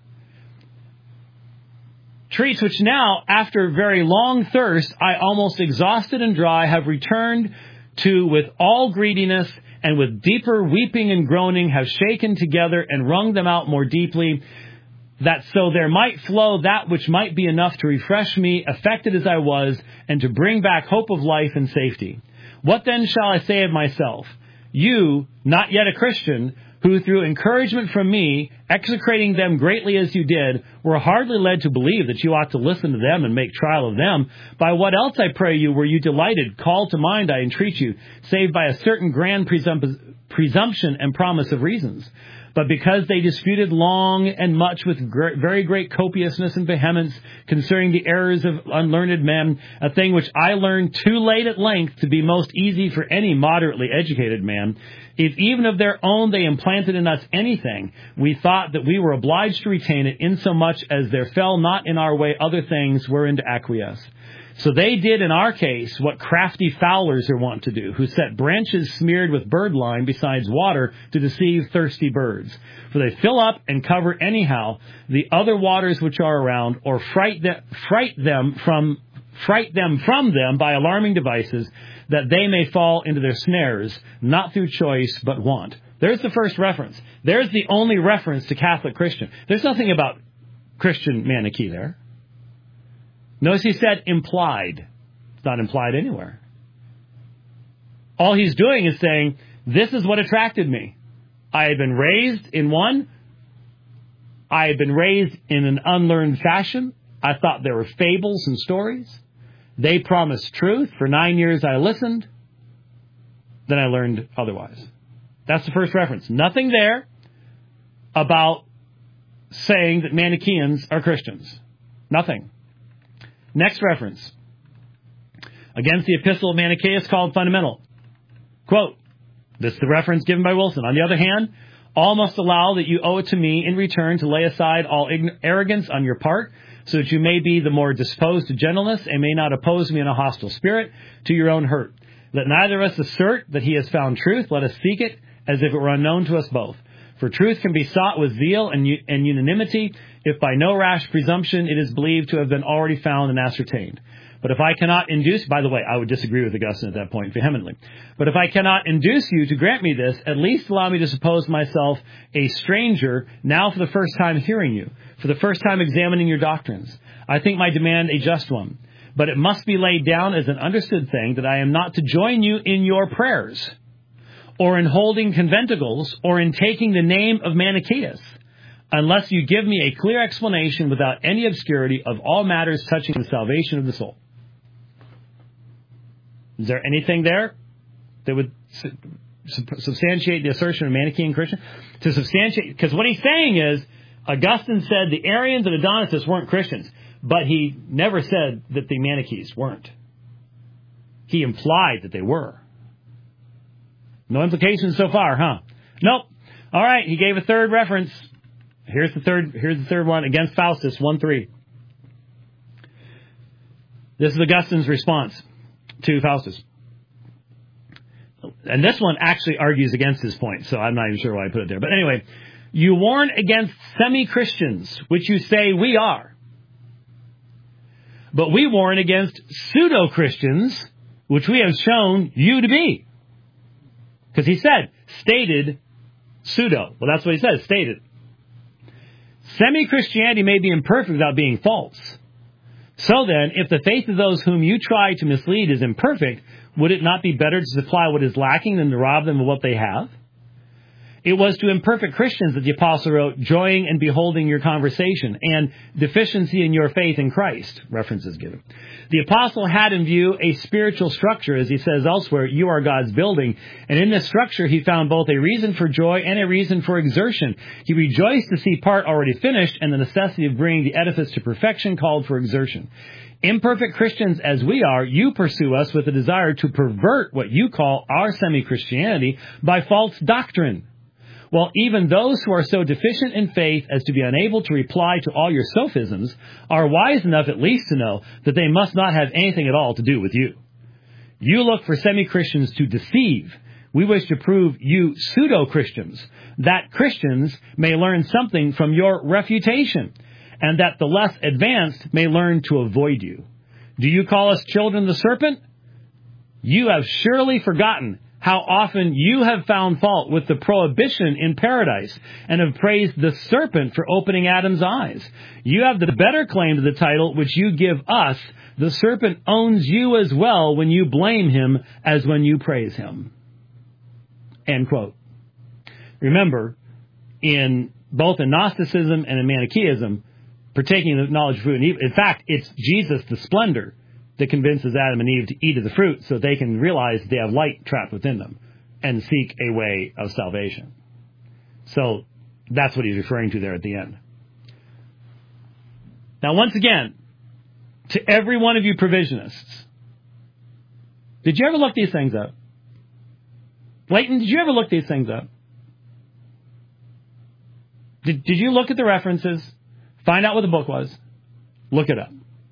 Treats which now, after very long thirst, I almost exhausted and dry, have returned to with all greediness, and with deeper weeping and groaning have shaken together and wrung them out more deeply, that so there might flow that which might be enough to refresh me, affected as I was, and to bring back hope of life and safety. What then shall I say of myself? You, not yet a Christian, who through encouragement from me, execrating them greatly as you did, were hardly led to believe that you ought to listen to them and make trial of them. By what else, I pray you, were you delighted? Call to mind, I entreat you, save by a certain grand presump- presumption and promise of reasons. But because they disputed long and much with gr- very great copiousness and vehemence concerning the errors of unlearned men, a thing which I learned too late at length to be most easy for any moderately educated man, if even of their own they implanted in us anything, we thought that we were obliged to retain it, insomuch as there fell not in our way other things wherein to acquiesce. So they did in our case what crafty fowlers are wont to do, who set branches smeared with birdlime besides water to deceive thirsty birds. For they fill up and cover anyhow the other waters which are around, or fright them, fright them from fright them from them by alarming devices, that they may fall into their snares, not through choice but want. There's the first reference. There's the only reference to Catholic Christian. There's nothing about Christian Manichae there. Notice he said implied. It's not implied anywhere. All he's doing is saying, this is what attracted me. I had been raised in one. I had been raised in an unlearned fashion. I thought there were fables and stories. They promised truth. For nine years I listened. Then I learned otherwise. That's the first reference. Nothing there about saying that Manichaeans are Christians. Nothing. Next reference. Against the Epistle of Manichaeus called fundamental. Quote, this is the reference given by Wilson. On the other hand, all must allow that you owe it to me in return to lay aside all ign- arrogance on your part, so that you may be the more disposed to gentleness and may not oppose me in a hostile spirit to your own hurt. Let neither of us assert that he has found truth. Let us seek it as if it were unknown to us both. For truth can be sought with zeal and, u- and unanimity, if by no rash presumption it is believed to have been already found and ascertained. But if I cannot induce, by the way, I would disagree with Augustine at that point vehemently. But if I cannot induce you to grant me this, at least allow me to suppose myself a stranger, now for the first time hearing you, for the first time examining your doctrines. I think my demand a just one. But it must be laid down as an understood thing that I am not to join you in your prayers, or in holding conventicles, or in taking the name of Manichaeus, unless you give me a clear explanation without any obscurity of all matters touching the salvation of the soul. Is there anything there that would substantiate the assertion of Manichaean Christian? To substantiate, because what he's saying is, Augustine said the Arians and Adonicists weren't Christians, but he never said that the Manichaeans weren't. He implied that they were. No implications so far, huh? Nope. All right, he gave a third reference. Here's the third. Here's the third one against Faustus one three. This is Augustine's response to Faustus, and this one actually argues against his point. So I'm not even sure why I put it there. But anyway, you warn against semi-Christians, which you say we are, but we warn against pseudo-Christians, which we have shown you to be. Because he said, stated pseudo. Well, that's what he says, stated. Semi-Christianity may be imperfect without being false. So then, if the faith of those whom you try to mislead is imperfect, would it not be better to supply what is lacking than to rob them of what they have? It was to imperfect Christians that the apostle wrote, joying and beholding your conversation, and deficiency in your faith in Christ. References given. The apostle had in view a spiritual structure, as he says elsewhere, you are God's building. And in this structure, he found both a reason for joy and a reason for exertion. He rejoiced to see part already finished, and the necessity of bringing the edifice to perfection called for exertion. Imperfect Christians as we are, you pursue us with a desire to pervert what you call our semi-Christianity by false doctrine. While even those who are so deficient in faith as to be unable to reply to all your sophisms are wise enough at least to know that they must not have anything at all to do with you. You look for semi-Christians to deceive. We wish to prove you pseudo-Christians, that Christians may learn something from your refutation, and that the less advanced may learn to avoid you. Do you call us children of the serpent? You have surely forgotten how often you have found fault with the prohibition in paradise and have praised the serpent for opening Adam's eyes. You have the better claim to the title which you give us. The serpent owns you as well when you blame him as when you praise him. End quote. Remember, in both in Gnosticism and in Manichaeism, partaking of the knowledge of good and evil, in fact, it's Jesus, the splendor, that convinces Adam and Eve to eat of the fruit so they can realize they have light trapped within them and seek a way of salvation. So that's what he's referring to there at the end. Now, once again, to every one of you provisionists, did you ever look these things up? Leighton, did you ever look these things up? Did, did you look at the references, find out what the book was, look it up?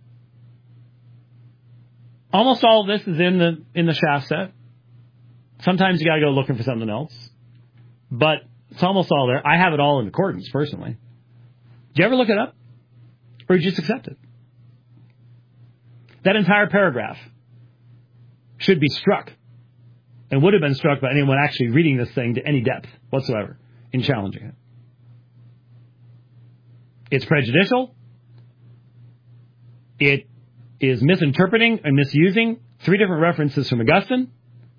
Almost all of this is in the in the shaft set. Sometimes you got to go looking for something else. But it's almost all there. I have it all in accordance, personally. Did you ever look it up? Or you just accept it? That entire paragraph should be struck and would have been struck by anyone actually reading this thing to any depth whatsoever in challenging it. It's prejudicial. It is misinterpreting and misusing three different references from Augustine.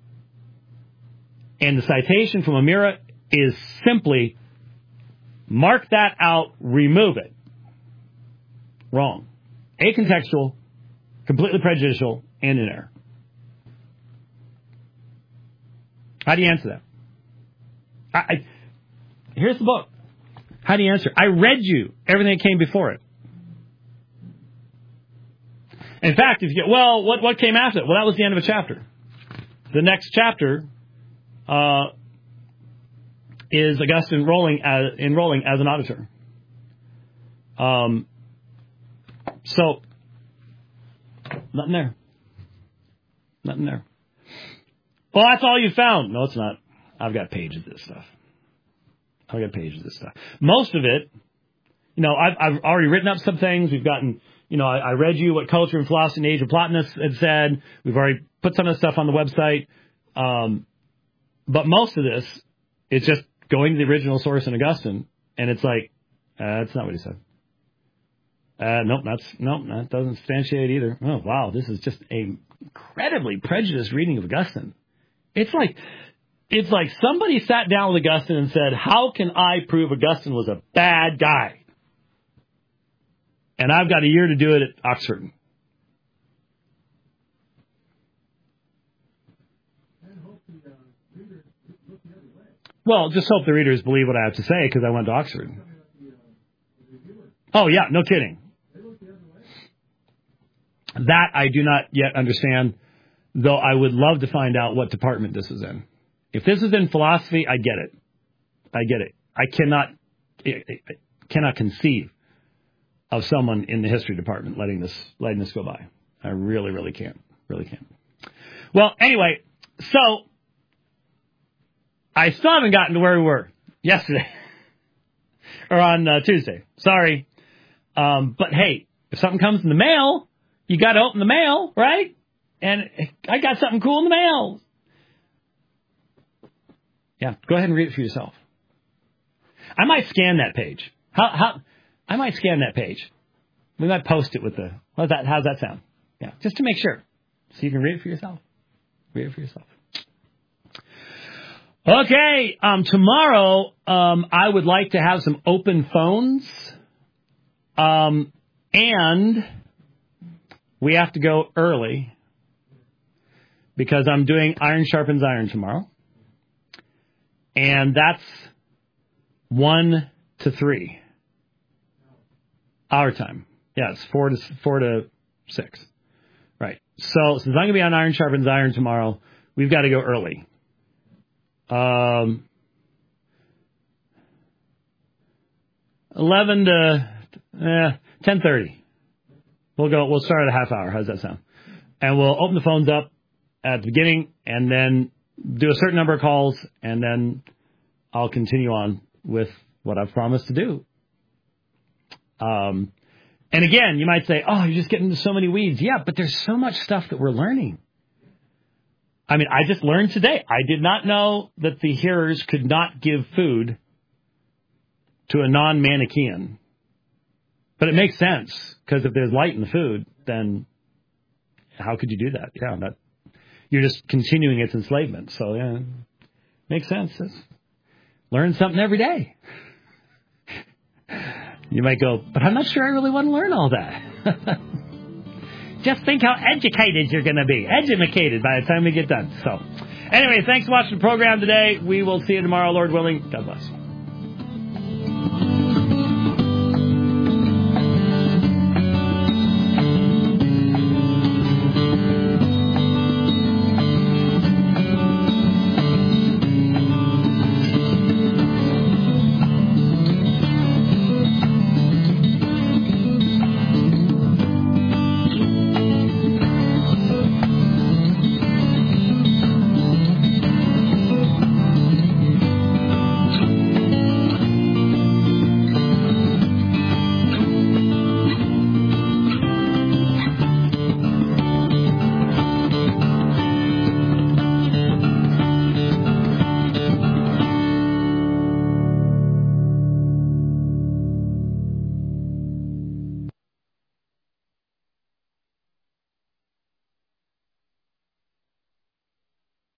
And the citation from Amira is simply mark that out, remove it. Wrong. Acontextual, completely prejudicial, and in error. How do you answer that? I, I, here's the book. How do you answer? I read you everything that came before it. In fact, if you get, well, what, what came after it? Well, that was the end of a chapter. The next chapter uh, is Augustine rolling as, enrolling as an auditor. Um, so, nothing there. Nothing there. Well, that's all you found. No, it's not. I've got pages of this stuff. I've got pages of this stuff. Most of it, you know, I've, I've already written up some things. We've gotten... You know, I, I read you what Culture and Philosophy in the Age of Plotinus had said. We've already put some of the stuff on the website. Um, but most of this, it's just going to the original source in Augustine, and it's like, uh, that's not what he said. Uh, nope, that's, nope, that doesn't substantiate either. Oh, wow, this is just a incredibly prejudiced reading of Augustine. It's like, it's like somebody sat down with Augustine and said, how can I prove Augustine was a bad guy? And I've got a year to do it at Oxford. Well, just hope the readers believe what I have to say because I went to Oxford. Oh, yeah, no kidding. That I do not yet understand, though I would love to find out what department this is in. If this is in philosophy, I get it. I get it. I cannot, I cannot conceive of someone in the history department letting this letting this go by. I really, really can't. Really can't. Well, anyway, so I still haven't gotten to where we were yesterday or on uh, Tuesday. Sorry. Um, but hey, if something comes in the mail, you got to open the mail, right? and I got something cool in the mail. Yeah, go ahead and read it for yourself. I might scan that page. How? How? I might scan that page. We might post it with the. How's that? How's that sound? Yeah, just to make sure, so you can read it for yourself. Read it for yourself. Okay, um, tomorrow um, I would like to have some open phones, um, and we have to go early because I'm doing Iron Sharpens Iron tomorrow, and that's one to three our time. Yeah, it's four to four to six, right? So since I'm going to be on Iron Sharpens Iron tomorrow, we've got to go early. Um, eleven to eh, ten thirty. We'll go. We'll start at a half hour. How's that sound? And we'll open the phones up at the beginning, and then do a certain number of calls, and then I'll continue on with what I've promised to do. Um, and again, you might say, "Oh, you're just getting into so many weeds." Yeah, but there's so much stuff that we're learning. I mean, I just learned today. I did not know that the hearers could not give food to a non-Manichaean. But it makes sense, because if there's light in the food, then how could you do that? Yeah, that, you're just continuing its enslavement. So, yeah, makes sense. It's, learn something every day. You might go, but I'm not sure I really want to learn all that. Just think how educated you're going to be. Edumacated by the time we get done. So, anyway, thanks for watching the program today. We will see you tomorrow, Lord willing. God bless.